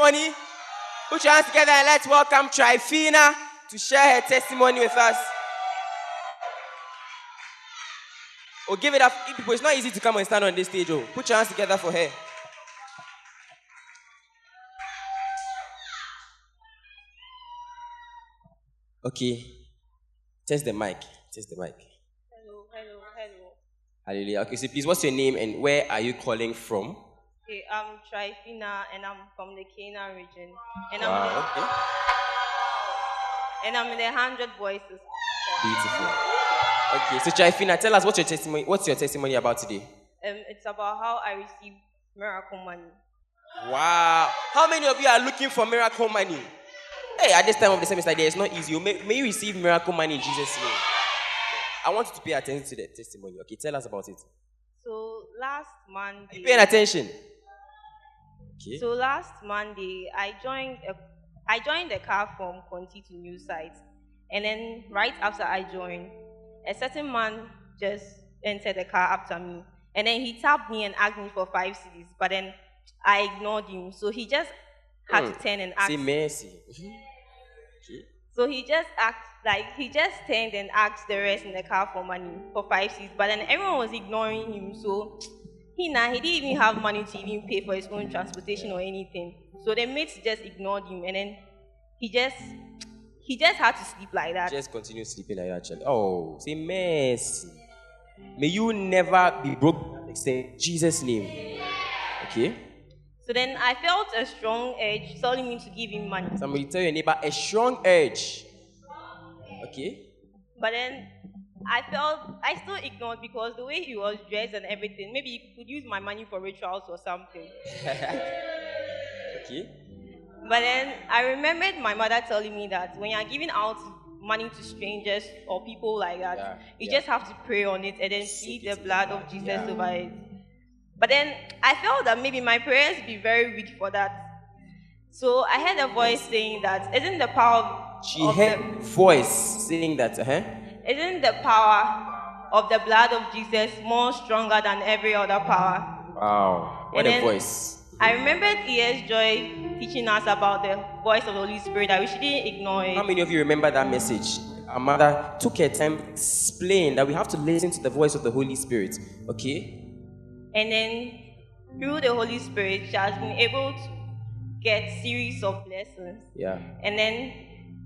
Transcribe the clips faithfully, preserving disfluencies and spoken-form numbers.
testimony? Put your hands together and let's welcome Tryphena to share her testimony with us. Oh, give it up. People, it's not easy to come and stand on this stage. Oh, put your hands together for her. Okay. Test the mic. Test the mic. Hello, hello, hello. Hallelujah. Okay, so please, what's your name and where are you calling from? Okay, I'm Tryphena and I'm from the Canaan region. And Wow, I'm in the, okay. and I'm in the Hundred Voices. Beautiful. Okay, so Tryphena, tell us what's your testimony. What's your testimony about today? Um, it's about how I received miracle money. Wow. How many of you are looking for miracle money? Hey, at this time of the semester, it's not easy. You may, may you receive miracle money in Jesus' name. I want you to pay attention to the testimony. Okay, tell us about it. So last Are you Monday. paying attention? Okay. So last Monday, I joined a, I joined the car from Conti to New Site, and then right after I joined, a certain man just entered the car after me, and then he tapped me and asked me for five cedis, but then I ignored him, so he just had Hmm. to turn and ask. Say mercy. Okay. So he just asked, like he just turned and asked the rest in the car for money for five cedis, but then everyone was ignoring him, so he now he didn't even have money to even pay for his own transportation or anything. So the mates just ignored him, and then he just he just had to sleep like that. Just continue sleeping like that, child. Oh, say mercy. May you never be broke. Say Jesus' name. Okay. So then I felt a strong urge telling me to give him money. Somebody tell your neighbor a strong urge. Okay. But then I felt I still ignored because the way he was dressed and everything, maybe he could use my money for rituals or something. Okay. But then I remembered my mother telling me that when you're giving out money to strangers or people like that, Yeah, you yeah. just have to pray on it and then Soak plead it the in the blood blood, of Jesus yeah. over it. But then I felt that maybe my prayers be very weak for that. So I heard a voice saying that isn't the power She of heard the, voice saying that, uh-huh. isn't the power of the blood of Jesus more stronger than every other power? Wow. What And a then voice. I remembered E S Joy teaching us about the voice of the Holy Spirit, that we shouldn't ignore it. How many of you remember that message? Our mother took her time to explain that we have to listen to the voice of the Holy Spirit. Okay? And then through the Holy Spirit, she has been able to get series of lessons. Yeah. And then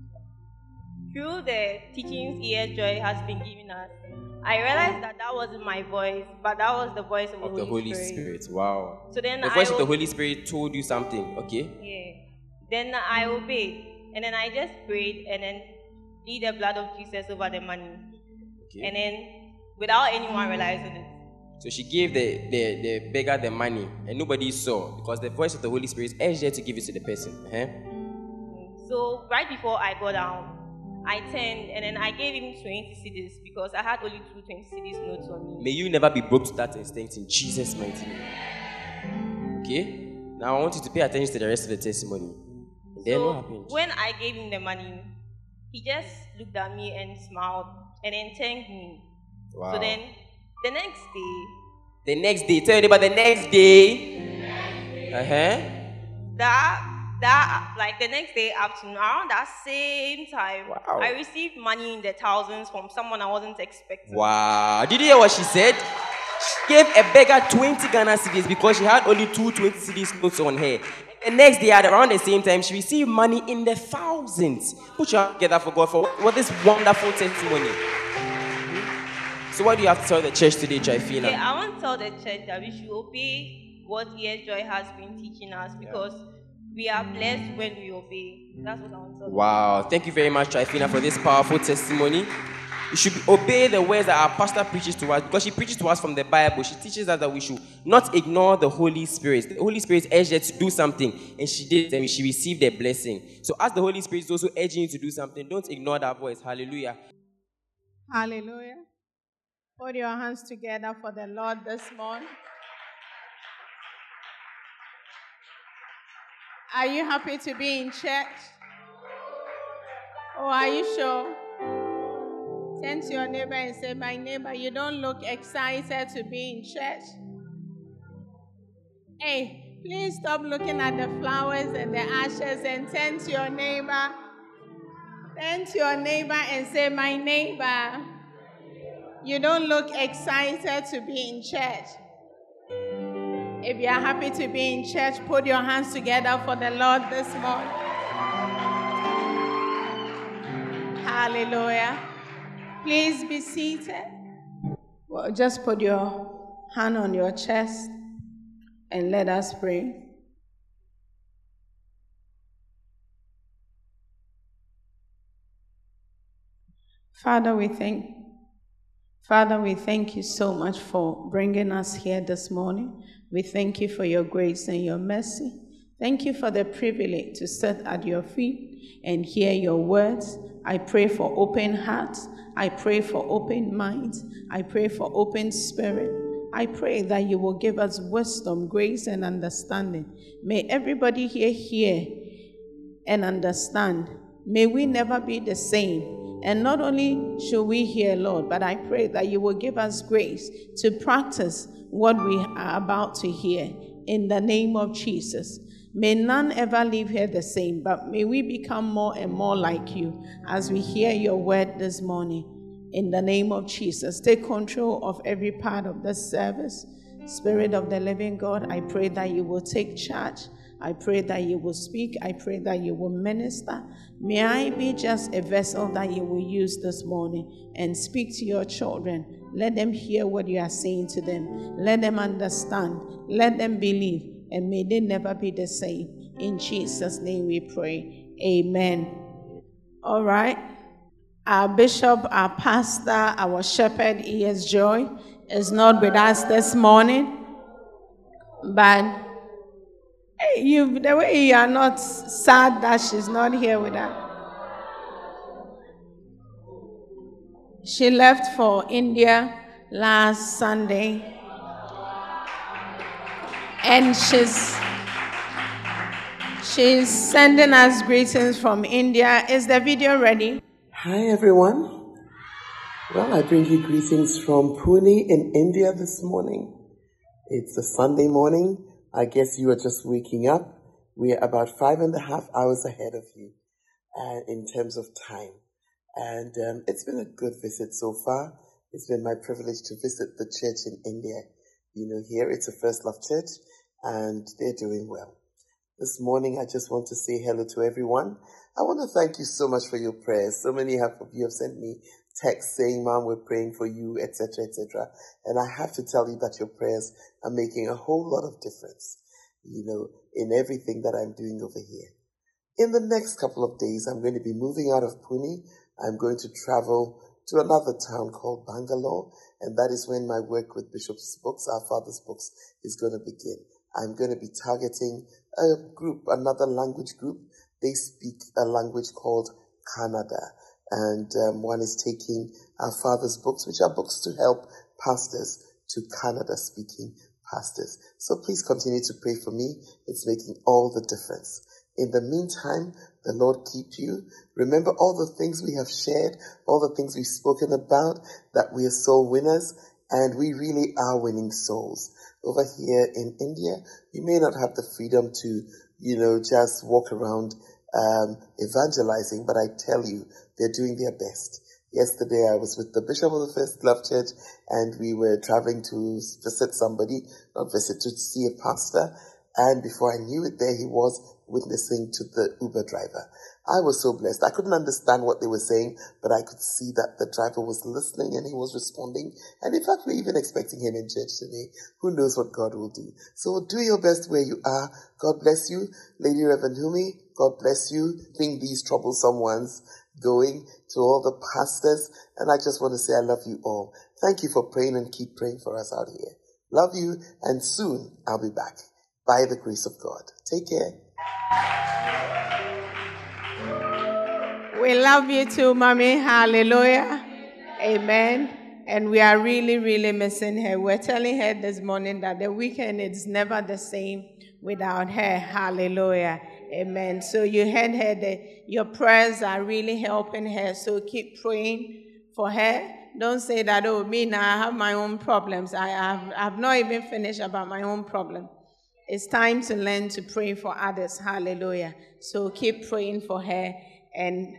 through the teachings E S Joy has been giving us, I realized that that wasn't my voice, but that was the voice of, Of the the Holy, Holy Spirit. Spirit. Wow. So then The I voice of the ob- Holy Spirit told you something. Okay? Yeah. Then I obeyed. And then I just prayed and then plead the blood of Jesus over the money. Okay. And then without anyone realizing it. So she gave the, the, the beggar the money and nobody saw because the voice of the Holy Spirit urged her to give it to the person. Uh-huh. So right before I got down, I turned and then I gave him twenty cedis because I had only two twenty cedis notes on me. May you never be broke to that extent in Jesus' mighty name. Okay? Now I want you to pay attention to the rest of the testimony. And then So what happened? when I gave him the money, he just looked at me and smiled and then thanked me. Wow. So then the next day, The next day, tell anybody the next day. Uh-huh. that that like the next day afternoon, around that same time, Wow. I received money in the thousands from someone I wasn't expecting. Wow. Did you hear what she said? She gave a beggar twenty Ghana cedis because she had only two twenty cedis notes on her. The next day, at around the same time, she received money in the thousands. Put your hands together for God for what this wonderful testimony. So what do you have to tell the church today, Tryphena? Okay, I want to tell the church that we should obey what E S Joy has been teaching us because we are blessed when we obey. That's what I want to tell. Wow. Thank you very much, Tryphena, for this powerful testimony. You should obey the words that our pastor preaches to us because she preaches to us from the Bible. She teaches us that we should not ignore the Holy Spirit. The Holy Spirit urged her to do something and she did, and she received a blessing. So as the Holy Spirit is also urging you to do something, don't ignore that voice. Hallelujah. Hallelujah. Put your hands together for the Lord this morning. Are you happy to be in church? Or are you sure? Turn to your neighbor and say, my neighbor, you don't look excited to be in church. Hey, Please stop looking at the flowers and the ashes and turn to your neighbor. Turn to your neighbor and say, my neighbor, you don't look excited to be in church. If you are happy to be in church, put your hands together for the Lord this morning. Hallelujah. Please be seated. Well, just put your hand on your chest and let us pray. Father, we thank Father, we thank you so much for bringing us here this morning. We thank you for your grace and your mercy. Thank you for the privilege to sit at your feet and hear your words. I pray for open hearts. I pray for open minds. I pray for open spirit. I pray that you will give us wisdom, grace, and understanding. May everybody here hear and understand. May we never be the same. And not only should we hear, Lord, but I pray that you will give us grace to practice what we are about to hear in the name of Jesus. May none ever leave here the same, but may we become more and more like you as we hear your word this morning. In the name of Jesus, take control of every part of this service. Spirit of the living God, I pray that you will take charge. I pray that you will speak. I pray that you will minister. May I be just a vessel that you will use this morning and speak to your children. Let them hear what you are saying to them. Let them understand. Let them believe. And may they never be the same. In Jesus' name we pray. Amen. All right. Our bishop, our pastor, our shepherd, E S Joy, is not with us this morning. But hey, you, the way you are not sad that she's not here with us. She left for India last Sunday. And she's, she's sending us greetings from India. Is the video ready? Hi, everyone. Well, I bring you greetings from Pune in India this morning. It's a Sunday morning. I guess you are just waking up. We are about five and a half hours ahead of you uh, in terms of time. And um, it's been a good visit so far. It's been my privilege to visit the church in India. You know, here it's a First Love Church, and they're doing well. This morning, I just want to say hello to everyone. I want to thank you so much for your prayers. So many of you have sent me texts saying, Mom, we're praying for you, et cetera, et cetera. And I have to tell you that your prayers are making a whole lot of difference, you know, in everything that I'm doing over here. In the next couple of days, I'm going to be moving out of Pune. I'm going to travel to another town called Bangalore, and that is when my work with Bishop's Books, Our Father's Books, is going to begin. I'm going to be targeting a group, another language group. They speak a language called Kannada, and um, one is taking Our Father's Books, which are books to help pastors, to Kannada-speaking pastors. So please continue to pray for me. It's making all the difference. In the meantime, the Lord keep you. Remember all the things we have shared, all the things we've spoken about, that we are soul winners, and we really are winning souls. Over here in India, you may not have the freedom to, you know, just walk around um, evangelizing, but I tell you, they're doing their best. Yesterday, I was with the Bishop of the First Love Church, and we were traveling to visit somebody, not visit, to see a pastor, and before I knew it, there he was witnessing to the Uber driver. I was so blessed. I couldn't understand what they were saying, but I could see that the driver was listening and he was responding. And in fact, we're even expecting him in church today. Who knows what God will do? So do your best where you are. God bless you. Lady Reverend Humi, God bless you. Bring these troublesome ones going to all the pastors. And I just want to say I love you all. Thank you for praying and keep praying for us out here. Love you, and soon I'll be back by the grace of God. Take care. We love you too, Mommy. Hallelujah. Amen. And we are really, really missing her. We're telling her this morning that the weekend is never the same without her. Hallelujah. Amen. So you heard her. That your prayers are really helping her. So keep praying for her. Don't say that, oh, me now, I have my own problems. I have I've not even finished about my own problem. it's time to learn to pray for others. Hallelujah. So keep praying for her. And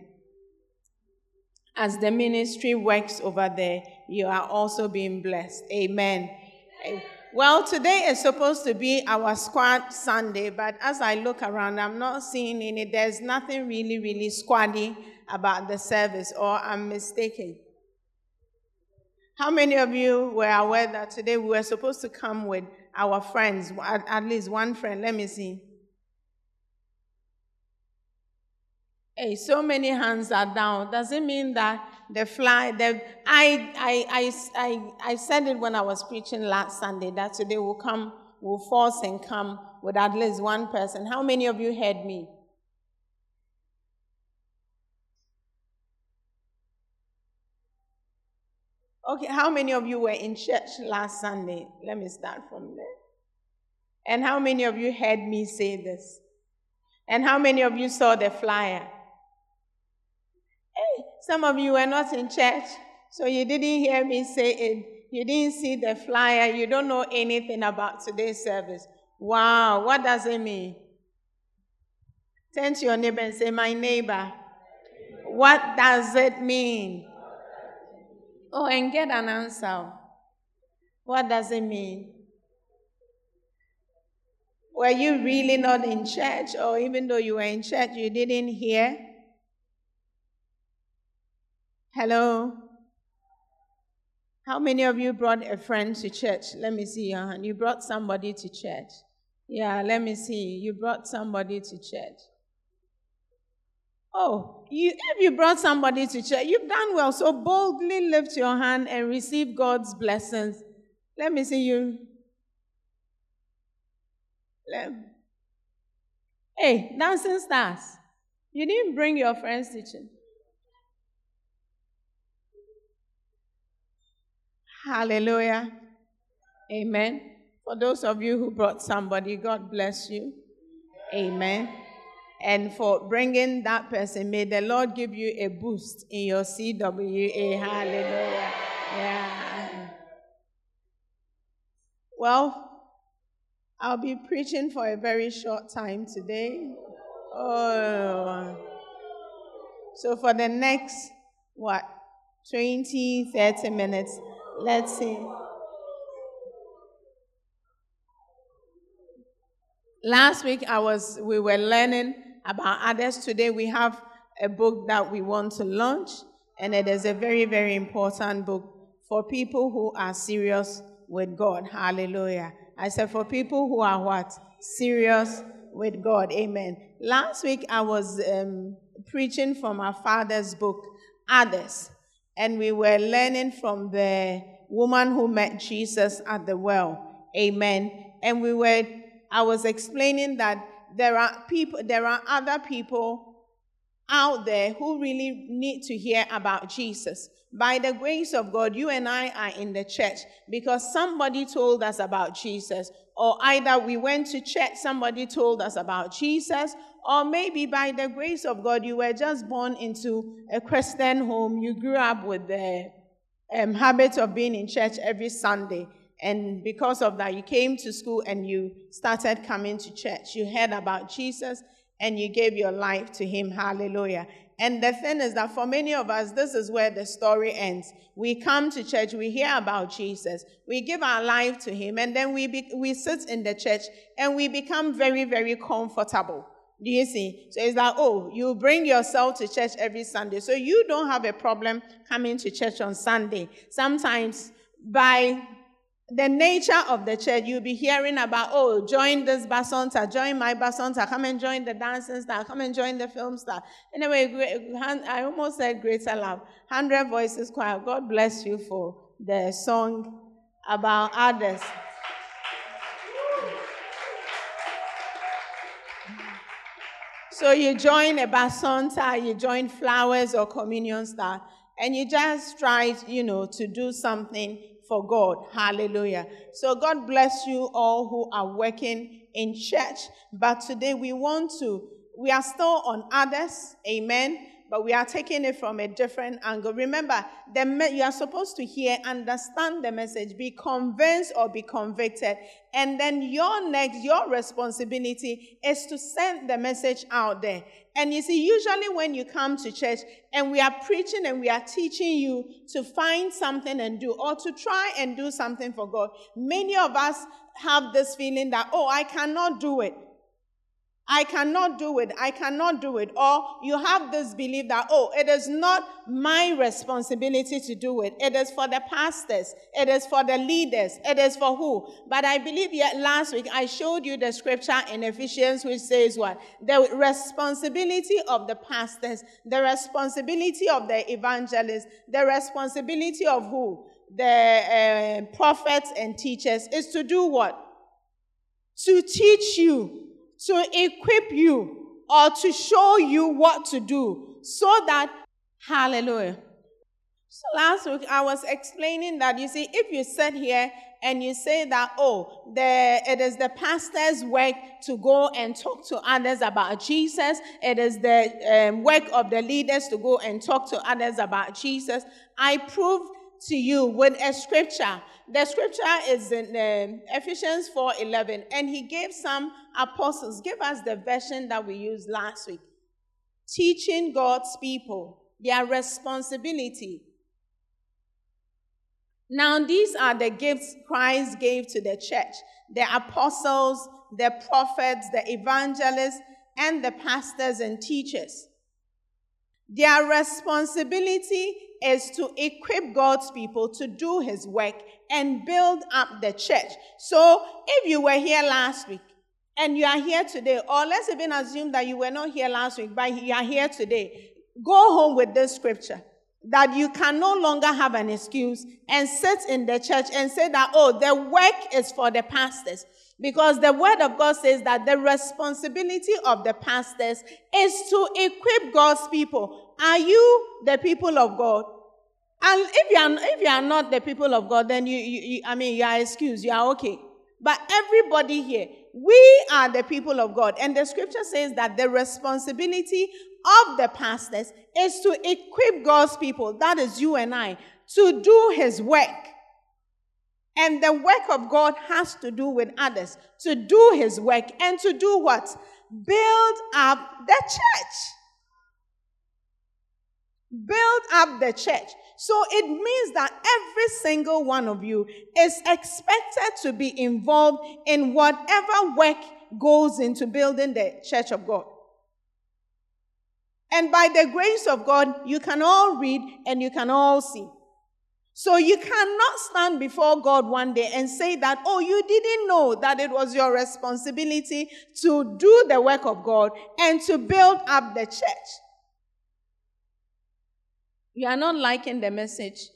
as the ministry works over there, you are also being blessed. Amen. Amen. Well, today is supposed to be our squad Sunday, but as I look around, I'm not seeing any. There's nothing really, really squaddy about the service, or I'm mistaken. How many of you were aware that today we were supposed to come with our friends, at, at least one friend? Let me see. Hey, so many hands are down. Does it mean that the fly, the, I, I, I, I, I said it when I was preaching last Sunday, that today we'll come, we'll force and come with at least one person. How many of you heard me? Okay, how many of you were in church last Sunday? Let me start from there. And how many of you heard me say this? And how many of you saw the flyer? Hey, some of you were not in church, so you didn't hear me say it. You didn't see the flyer. You don't know anything about today's service. Wow, what does it mean? Turn to your neighbor and say, my neighbor, what does it mean? Oh, and get an answer. What does it mean? Were you really not in church, or even though you were in church, you didn't hear? Hello? How many of you brought a friend to church? Let me see your hand. You brought somebody to church. Yeah, let me see. You brought somebody to church. Oh, you, if you brought somebody to church, you've done well. So boldly lift your hand and receive God's blessings. Let me see you. Let, hey, dancing stars. You didn't bring your friends to church. Hallelujah. Amen. For those of you who brought somebody, God bless you. Amen. And for bringing that person, may the Lord give you a boost in your C W A. Hallelujah. Yeah. Well, I'll be preaching for a very short time today. Oh. So for the next, what, twenty, thirty minutes, let's see. Last week I was we were learning about others. Today we have a book that we want to launch, and it is a very, very important book for people who are serious with God. Hallelujah. I said for people who are what? Serious with God. Amen. Last week I was um, preaching from our father's book, Others, and we were learning from the woman who met Jesus at the well. Amen. And we were I was explaining that there are people, there are other people out there who really need to hear about Jesus. By the grace of God, you and I are in the church because somebody told us about Jesus, or either we went to church, somebody told us about Jesus, or maybe by the grace of God, you were just born into a Christian home. You grew up with the um, habit of being in church every Sunday. And because of that, you came to school and you started coming to church. You heard about Jesus and you gave your life to him. Hallelujah. And the thing is that for many of us, this is where the story ends. We come to church, we hear about Jesus, we give our life to him, and then we be, we sit in the church and we become very, very comfortable. Do you see? So it's like, oh, you bring yourself to church every Sunday. So you don't have a problem coming to church on Sunday. Sometimes by the nature of the church, you'll be hearing about, oh, join this basonta, join my basonta, come and join the dancing star, come and join the film star. Anyway, I almost said greater love. Hundred Voices Choir, God bless you for the song about others. So you join a basonta, you join flowers or communion star, and you just try, you know, to do something for God. Hallelujah. So God bless you all who are working in church. But today we want to, we are still on others. Amen. but we are taking it from a different angle. Remember, the me- you are supposed to hear, understand the message, be convinced or be convicted. And then your next, your responsibility is to send the message out there. And you see, usually when you come to church and we are preaching and we are teaching you to find something and do, or to try and do something for God, many of us have this feeling that, oh, I cannot do it. I cannot do it. I cannot do it. Or you have this belief that, oh, it is not my responsibility to do it. It is for the pastors. It is for the leaders. It is for who? But I believe yet last week I showed you the scripture in Ephesians which says what? The responsibility of the pastors, the responsibility of the evangelists, the responsibility of who? The uh, prophets and teachers is to do what? To teach you, to equip you, or to show you what to do, so that, hallelujah. So last week I was explaining that, you see, if you sit here and you say that, oh, the, it is the pastor's work to go and talk to others about Jesus, it is the um, work of the leaders to go and talk to others about Jesus, I proved to you with a scripture. The scripture is in um, Ephesians four eleven, and he gave some apostles, give us the version that we used last week, teaching God's people their responsibility. Now these are the gifts Christ gave to the church: the apostles, the prophets, the evangelists, and the pastors and teachers. Their responsibility is to equip God's people to do his work and build up the church. So if you were here last week and you are here today, or let's even assume that you were not here last week, but you are here today, go home with this scripture, that you can no longer have an excuse and sit in the church and say that, oh, the work is for the pastors. Because the word of God says that the responsibility of the pastors is to equip God's people. Are you the people of God? And if you are, if you are not the people of God, then you, you, you I mean, you are excused, you are okay. But everybody here, we are the people of God. And the scripture says that the responsibility of the pastors is to equip God's people, that is you and I, to do his work. And the work of God has to do with others, to do his work, and to do what? Build up the church. Build up the church. So it means that every single one of you is expected to be involved in whatever work goes into building the church of God. And by the grace of God, you can all read and you can all see. So you cannot stand before God one day and say that, oh, you didn't know that it was your responsibility to do the work of God and to build up the church. You are not liking the message.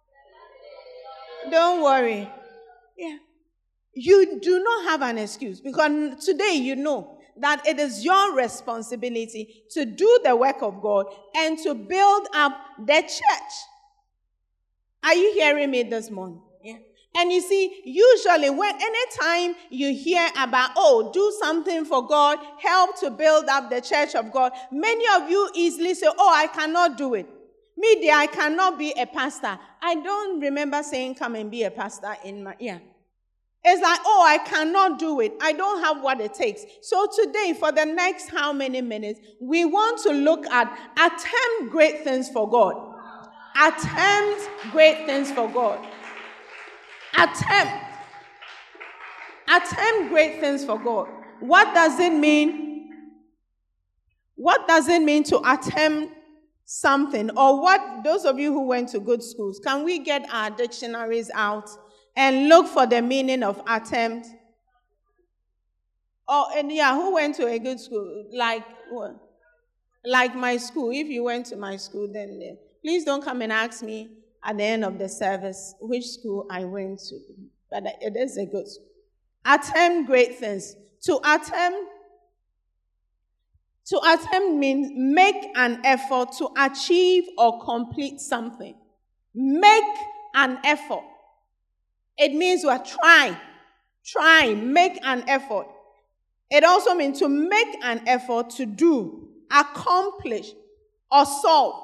Don't worry. Yeah. You do not have an excuse, because today you know that it is your responsibility to do the work of God and to build up the church. Are you hearing me this morning? Yeah. And you see, usually when anytime you hear about, oh, do something for God, help to build up the church of God, many of you easily say, oh, I cannot do it. Me, dear, I cannot be a pastor. I don't remember saying come and be a pastor in my, yeah. It's like, oh, I cannot do it. I don't have what it takes. So today, for the next how many minutes, we want to look at attempt great things for God. Attempt great things for God. Attempt. Attempt great things for God. What does it mean? What does it mean to attempt something? Or what, those of you who went to good schools, can we get our dictionaries out and look for the meaning of attempt? Oh, and yeah, who went to a good school? Like, like my school. If you went to my school, then uh, please don't come and ask me at the end of the service which school I went to. But it is a good school. Attempt great things. To attempt, to attempt means make an effort to achieve or complete something. Make an effort. It means you are trying. Try, make an effort. It also means to make an effort to do, accomplish, or solve.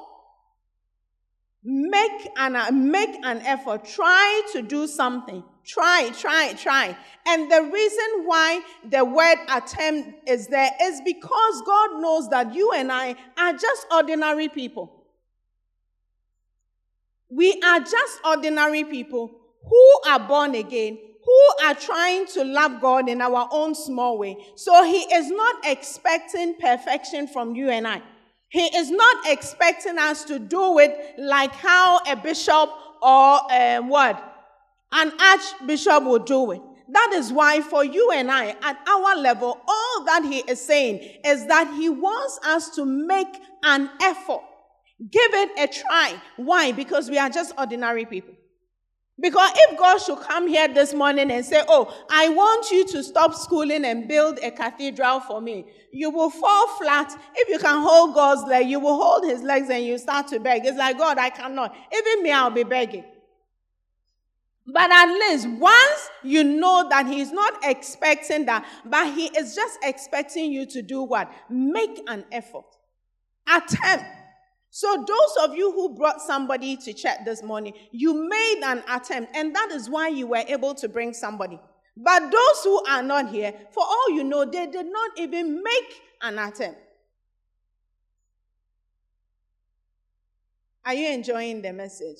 Make an, make an effort. Try to do something. Try, try, try. And the reason why the word attempt is there is because God knows that you and I are just ordinary people. We are just ordinary people who are born again, who are trying to love God in our own small way. So he is not expecting perfection from you and I. He is not expecting us to do it like how a bishop or um, what? An archbishop would do it. That is why for you and I, at our level, all that he is saying is that he wants us to make an effort. Give it a try. Why? Because we are just ordinary people. Because if God should come here this morning and say, oh, I want you to stop schooling and build a cathedral for me, you will fall flat. If you can hold God's leg, you will hold his legs and you start to beg. It's like, God, I cannot. Even me, I'll be begging. But at least once you know that he's not expecting that, but he is just expecting you to do what? Make an effort. Attempt. So those of you who brought somebody to church this morning, you made an attempt, and that is why you were able to bring somebody. But those who are not here, for all you know, they did not even make an attempt. Are you enjoying the message?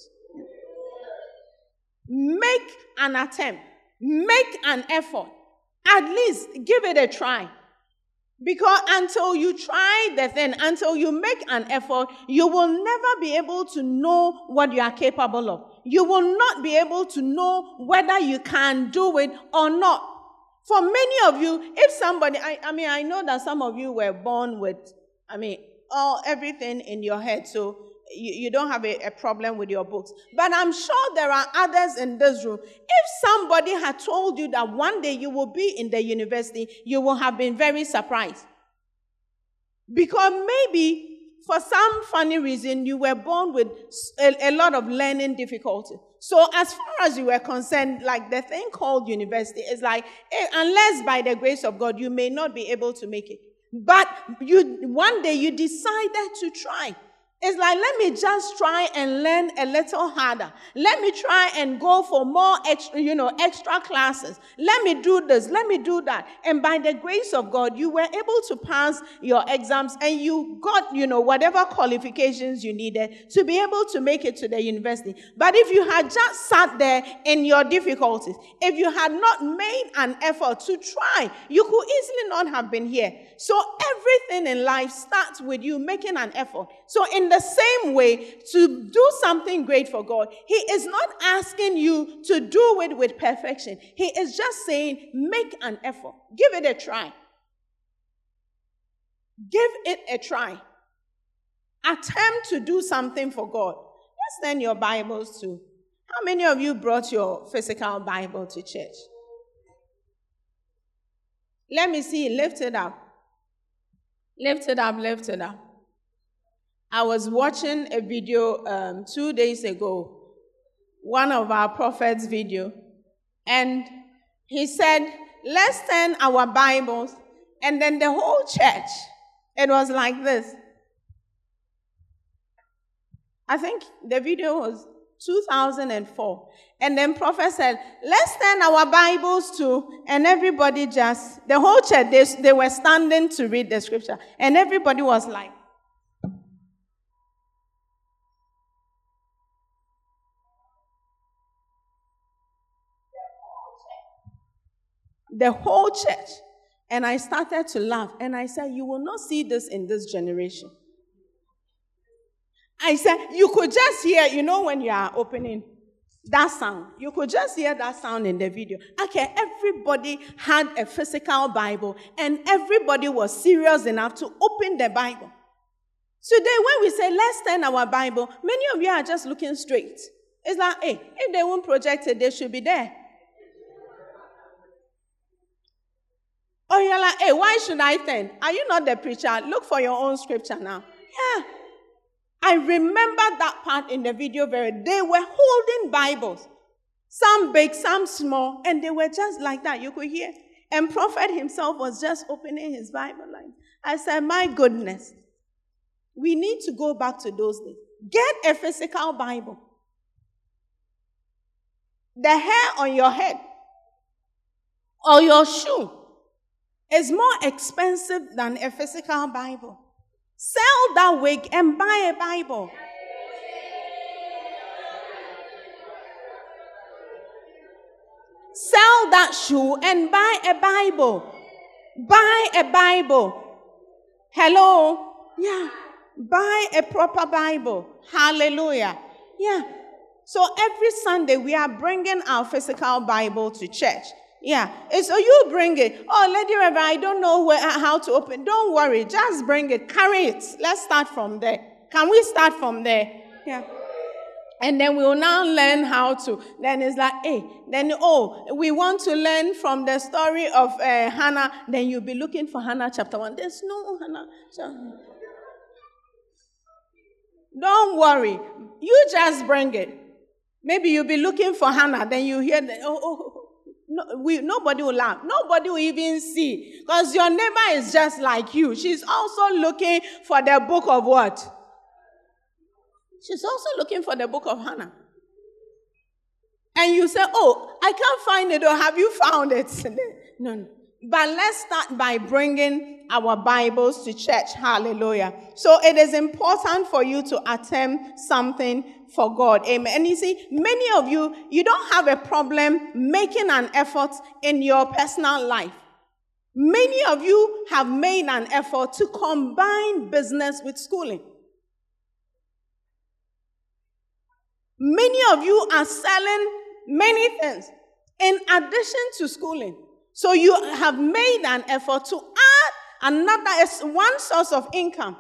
Make an attempt. Make an effort. At least give it a try. Because until you try the thing, until you make an effort, you will never be able to know what you are capable of. You will not be able to know whether you can do it or not. For many of you, if somebody, I, I mean, I know that some of you were born with, I mean, all everything in your head, so you, you don't have a, a problem with your books. But I'm sure there are others in this room. If somebody had told you that one day you will be in the university, you will have been very surprised. Because maybe for some funny reason, you were born with a, a lot of learning difficulty. So as far as you were concerned, like the thing called university is like, eh, unless by the grace of God, you may not be able to make it. But you one day you decided to try. It's like, let me just try and learn a little harder. Let me try and go for more extra, you know, extra classes. Let me do this. Let me do that. And by the grace of God, you were able to pass your exams and you got, you know, whatever qualifications you needed to be able to make it to the university. But if you had just sat there in your difficulties, if you had not made an effort to try, you could easily not have been here. So everything in life starts with you making an effort. So in the same way, to do something great for God, he is not asking you to do it with perfection. He is just saying, make an effort. Give it a try. Give it a try. Attempt to do something for God. Let's turn your Bibles to, how many of you brought your physical Bible to church? Let me see, lift it up. Lift it up, lift it up. I was watching a video um, two days ago, one of our prophets' video, and he said, let's turn our Bibles, and then the whole church, it was like this. I think the video was two thousand four. And then prophet said, let's turn our Bibles to, and everybody just, the whole church, they, they were standing to read the scripture. And everybody was like, the whole church. And I started to laugh. And I said, you will not see this in this generation. I said, you could just hear, you know, when you are opening that sound. You could just hear that sound in the video. Okay, everybody had a physical Bible, and everybody was serious enough to open the Bible. Today, when we say, let's turn our Bible, many of you are just looking straight. It's like, hey, if they won't project it, they should be there. Or you're like, hey, why should I turn? Are you not the preacher? Look for your own scripture now. Yeah. I remember that part in the video very. They were holding Bibles, some big, some small, and they were just like that. You could hear. And prophet himself was just opening his Bible line. I said, my goodness. We need to go back to those days. Get a physical Bible. The hair on your head or your shoe is more expensive than a physical Bible. Sell that wig and buy a Bible. Sell that shoe and buy a Bible. Buy a Bible. Hello? Yeah. Buy a proper Bible. Hallelujah. Yeah. So every Sunday we are bringing our physical Bible to church. Yeah. And so you bring it. Oh, Lady Reverend, I don't know where, how to open. Don't worry. Just bring it. Carry it. Let's start from there. Can we start from there? Yeah. And then we will now learn how to. Then it's like, hey, then, oh, we want to learn from the story of uh, Hannah. Then you'll be looking for Hannah chapter one. There's no Hannah. Don't worry. You just bring it. Maybe you'll be looking for Hannah. Then you hear, the, oh, oh, no, we, nobody will laugh. Nobody will even see. Because your neighbor is just like you. She's also looking for the book of what? She's also looking for the book of Hannah. And you say, oh, I can't find it, or have you found it? No, no. But let's start by bringing our Bibles to church. Hallelujah. So it is important for you to attempt something for God. Amen. And you see, many of you, you don't have a problem making an effort in your personal life. Many of you have made an effort to combine business with schooling. Many of you are selling many things in addition to schooling. So you have made an effort to add another one source of income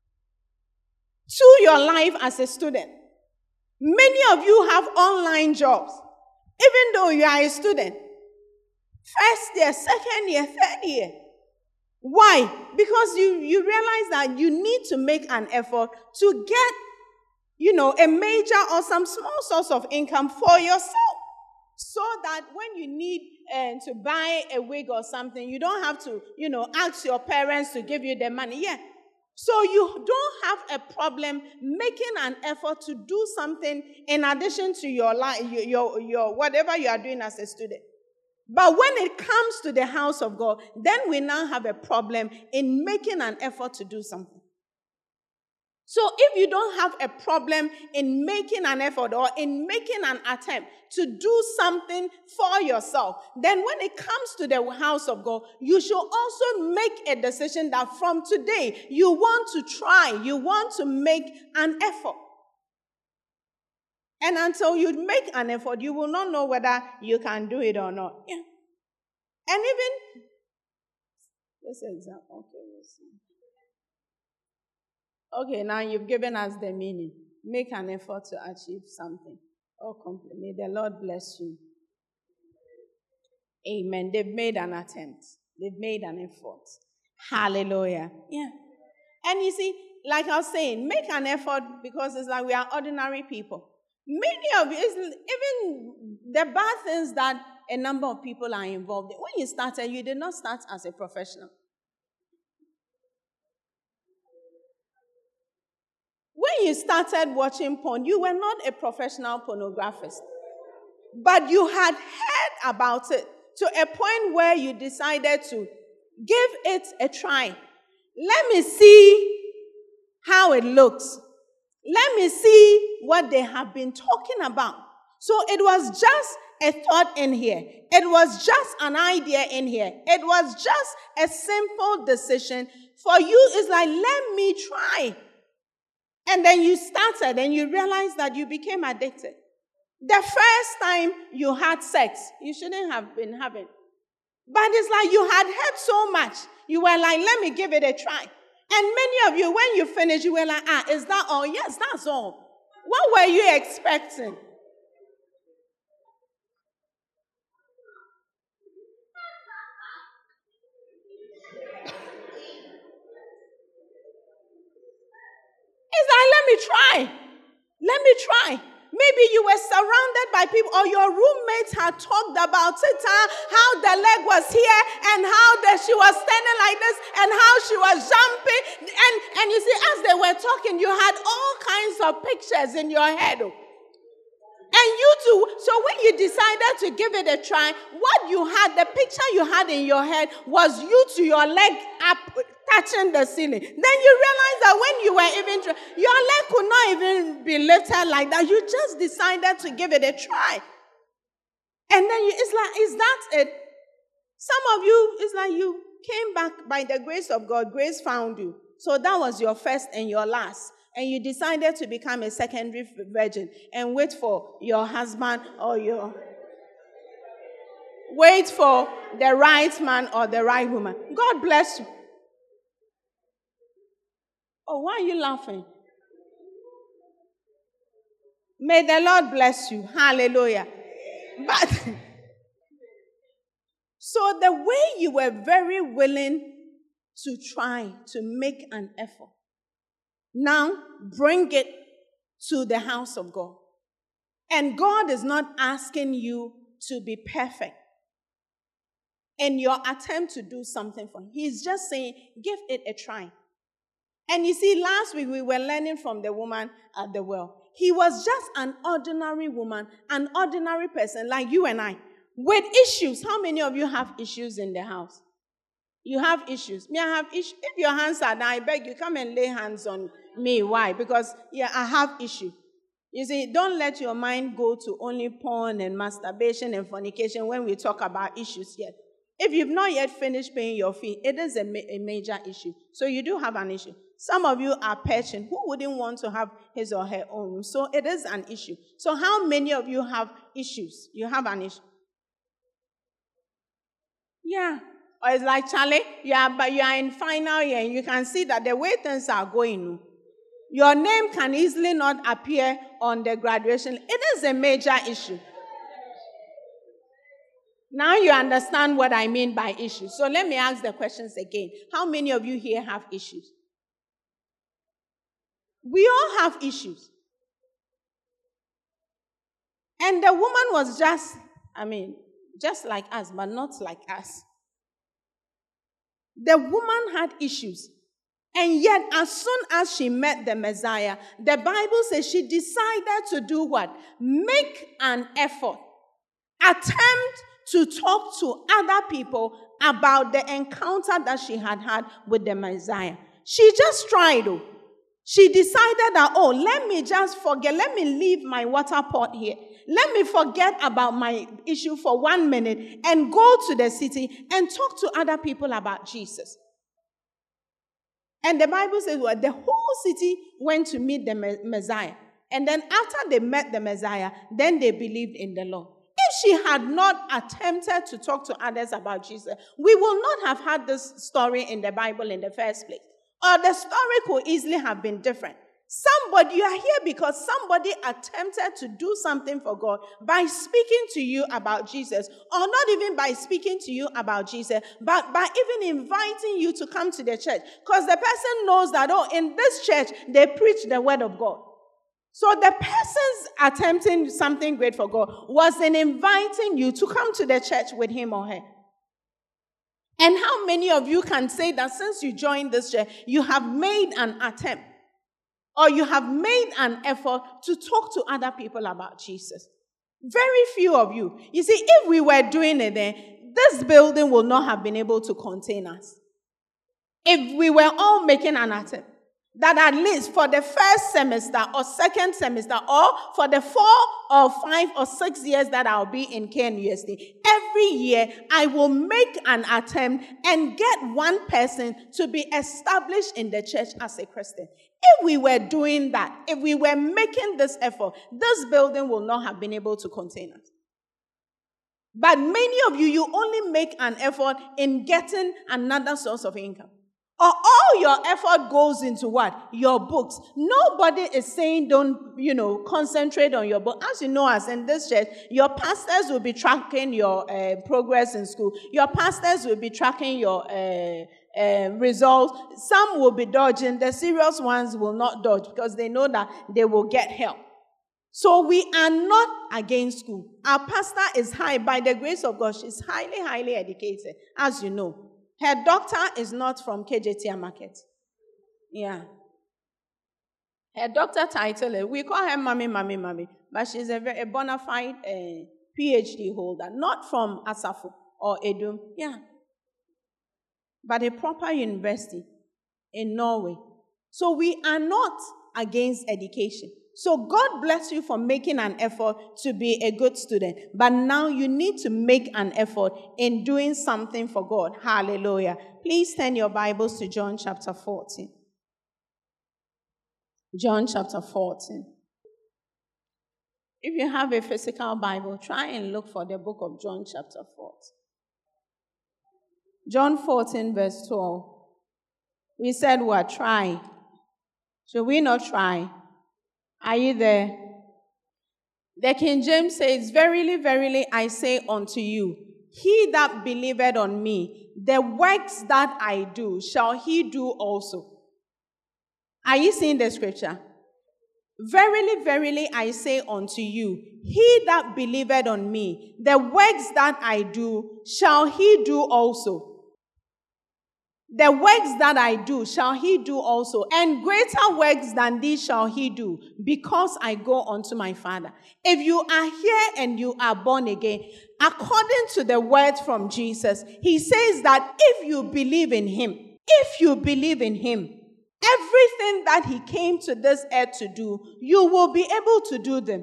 to your life as a student. Many of you have online jobs, even though you are a student. First year, second year, third year. Why? Because you, you realize that you need to make an effort to get, you know, a major or some small source of income for yourself. So that when you need uh, to buy a wig or something, you don't have to, you know, ask your parents to give you the money. Yeah. So you don't have a problem making an effort to do something in addition to your life, your, your, your whatever you are doing as a student. But when it comes to the house of God, then we now have a problem in making an effort to do something. So if you don't have a problem in making an effort or in making an attempt to do something for yourself, then when it comes to the house of God, you should also make a decision that from today, you want to try, you want to make an effort. And until you make an effort, you will not know whether you can do it or not. Yeah. And even, this example, okay, let's see. Okay, now you've given us the meaning. Make an effort to achieve something. Oh, complete. May the Lord bless you. Amen. They've made an attempt. They've made an effort. Hallelujah. Yeah. And you see, like I was saying, make an effort because it's like we are ordinary people. Many of you, even the bad things that a number of people are involved in. When you started, you did not start as a professional. When you started watching porn, you were not a professional pornographist. But you had heard about it to a point where you decided to give it a try. Let me see how it looks. Let me see what they have been talking about. So it was just a thought in here. It was just an idea in here. It was just a simple decision. For you, it's like, let me try. And then you started and you realized that you became addicted. The first time you had sex, you shouldn't have been having. But it's like you had heard so much. You were like, let me give it a try. And many of you, when you finished, you were like, ah, is that all? Yes, that's all. What were you expecting? It's like, let me try. Let me try. Maybe you were surrounded by people, or your roommates had talked about it, how the leg was here, and how the, she was standing like this, and how she was jumping. And, and you see, as they were were talking, you had all kinds of pictures in your head. And you too, so when you decided to give it a try, what you had, the picture you had in your head was you to your leg up, touching the ceiling. Then you realized that when you were even, try, your leg could not even be lifted like that. You just decided to give it a try. And then you, it's like, is that it? Some of you, it's like you came back by the grace of God. Grace found you. So that was your first and your last. And you decided to become a secondary virgin and wait for your husband or your... Wait for the right man or the right woman. God bless you. Oh, why are you laughing? May the Lord bless you. Hallelujah. But... So the way you were very willing to try to make an effort, now bring it to the house of God. And God is not asking you to be perfect in your attempt to do something for him. He's just saying, give it a try. And you see, last week we were learning from the woman at the well. He was just an ordinary woman, an ordinary person like you and I, with issues. How many of you have issues in the house? You have issues. Me, I have issues. If your hands are down, I beg you, come and lay hands on me. Why? Because, yeah, I have issues. You see, don't let your mind go to only porn and masturbation and fornication when we talk about issues yet. If you've not yet finished paying your fee, it is a, ma- a major issue. So you do have an issue. Some of you are patient. Who wouldn't want to have his or her own? So it is an issue. So how many of you have issues? You have an issue. Yeah. Or it's like, Charlie, you are, but you are in final year and you can see that the way things are going, your name can easily not appear on the graduation. It is a major issue. Now you understand what I mean by issues. So let me ask the questions again. How many of you here have issues? We all have issues. And the woman was just, I mean, just like us, but not like us. The woman had issues. And yet, as soon as she met the Messiah, the Bible says she decided to do what? Make an effort. Attempt to talk to other people about the encounter that she had had with the Messiah. She just tried. Oh. She decided that, oh, let me just forget. Let me leave my water pot here. Let me forget about my issue for one minute and go to the city and talk to other people about Jesus. And the Bible says, well, the whole city went to meet the Messiah. And then after they met the Messiah, then they believed in the Lord. If she had not attempted to talk to others about Jesus, we will not have had this story in the Bible in the first place. Or the story could easily have been different. Somebody, you are here because somebody attempted to do something for God by speaking to you about Jesus, or not even by speaking to you about Jesus, but by even inviting you to come to the church. Because the person knows that, oh, in this church, they preach the word of God. So the person's attempting something great for God was in inviting you to come to the church with him or her. And how many of you can say that since you joined this church, you have made an attempt or you have made an effort to talk to other people about Jesus? Very few of you. You see, if we were doing it then, this building would not have been able to contain us. If we were all making an attempt, that at least for the first semester or second semester or for the four or five or six years that I'll be in K N U S T, every year I will make an attempt and get one person to be established in the church as a Christian. If we were doing that, if we were making this effort, this building will not have been able to contain us. But many of you, you only make an effort in getting another source of income. Or all your effort goes into what? Your books. Nobody is saying don't, you know, concentrate on your book. As you know, as in this church, your pastors will be tracking your uh, progress in school. Your pastors will be tracking your uh, uh, results. Some will be dodging. The serious ones will not dodge because they know that they will get help. So we are not against school. Our pastor is high. By the grace of God, she's highly, highly educated, as you know. Her doctor is not from K J T A Market. Yeah. Her doctor title, we call her Mommy, Mommy, Mommy, but she's a, very, a bona fide uh, P H D holder, not from Asafo or Edom, yeah, but a proper university in Norway. So we are not against education. So God bless you for making an effort to be a good student. But now you need to make an effort in doing something for God. Hallelujah. Please turn your Bibles to John chapter fourteen. John chapter fourteen. If you have a physical Bible, try and look for the book of John chapter fourteen. John fourteen verse twelve. We said what? Try. Should we not try? Are you there? The King James says, Verily, verily, I say unto you, he that believeth on me, the works that I do, shall he do also. Are you seeing the scripture? Verily, verily, I say unto you, he that believeth on me, the works that I do, shall he do also. The works that I do, shall he do also, and greater works than these shall he do, because I go unto my Father. If you are here and you are born again, according to the word from Jesus, he says that if you believe in him, if you believe in him, everything that he came to this earth to do, you will be able to do them.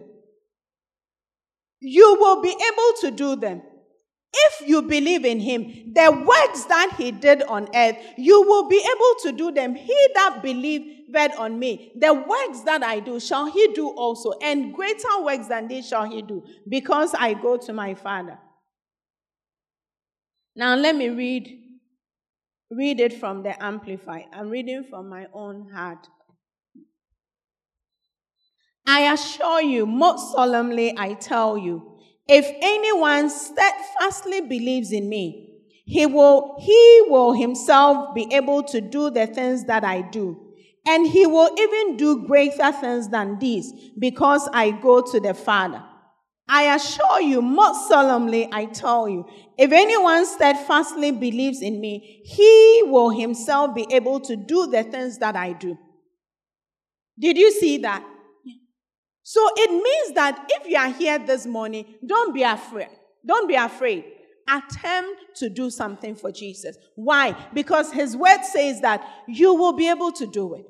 You will be able to do them. If you believe in him, the works that he did on earth, you will be able to do them. He that believeth on me, the works that I do, shall he do also, and greater works than these shall he do, because I go to my Father. Now let me read, read it from the Amplified. I'm reading from my own heart. I assure you, most solemnly I tell you, if anyone steadfastly believes in me, he will, he will himself be able to do the things that I do. And he will even do greater things than these, because I go to the Father. I assure you, most solemnly I tell you, if anyone steadfastly believes in me, he will himself be able to do the things that I do. Did you see that? So it means that if you are here this morning, don't be afraid. Don't be afraid. Attempt to do something for Jesus. Why? Because his word says that you will be able to do it.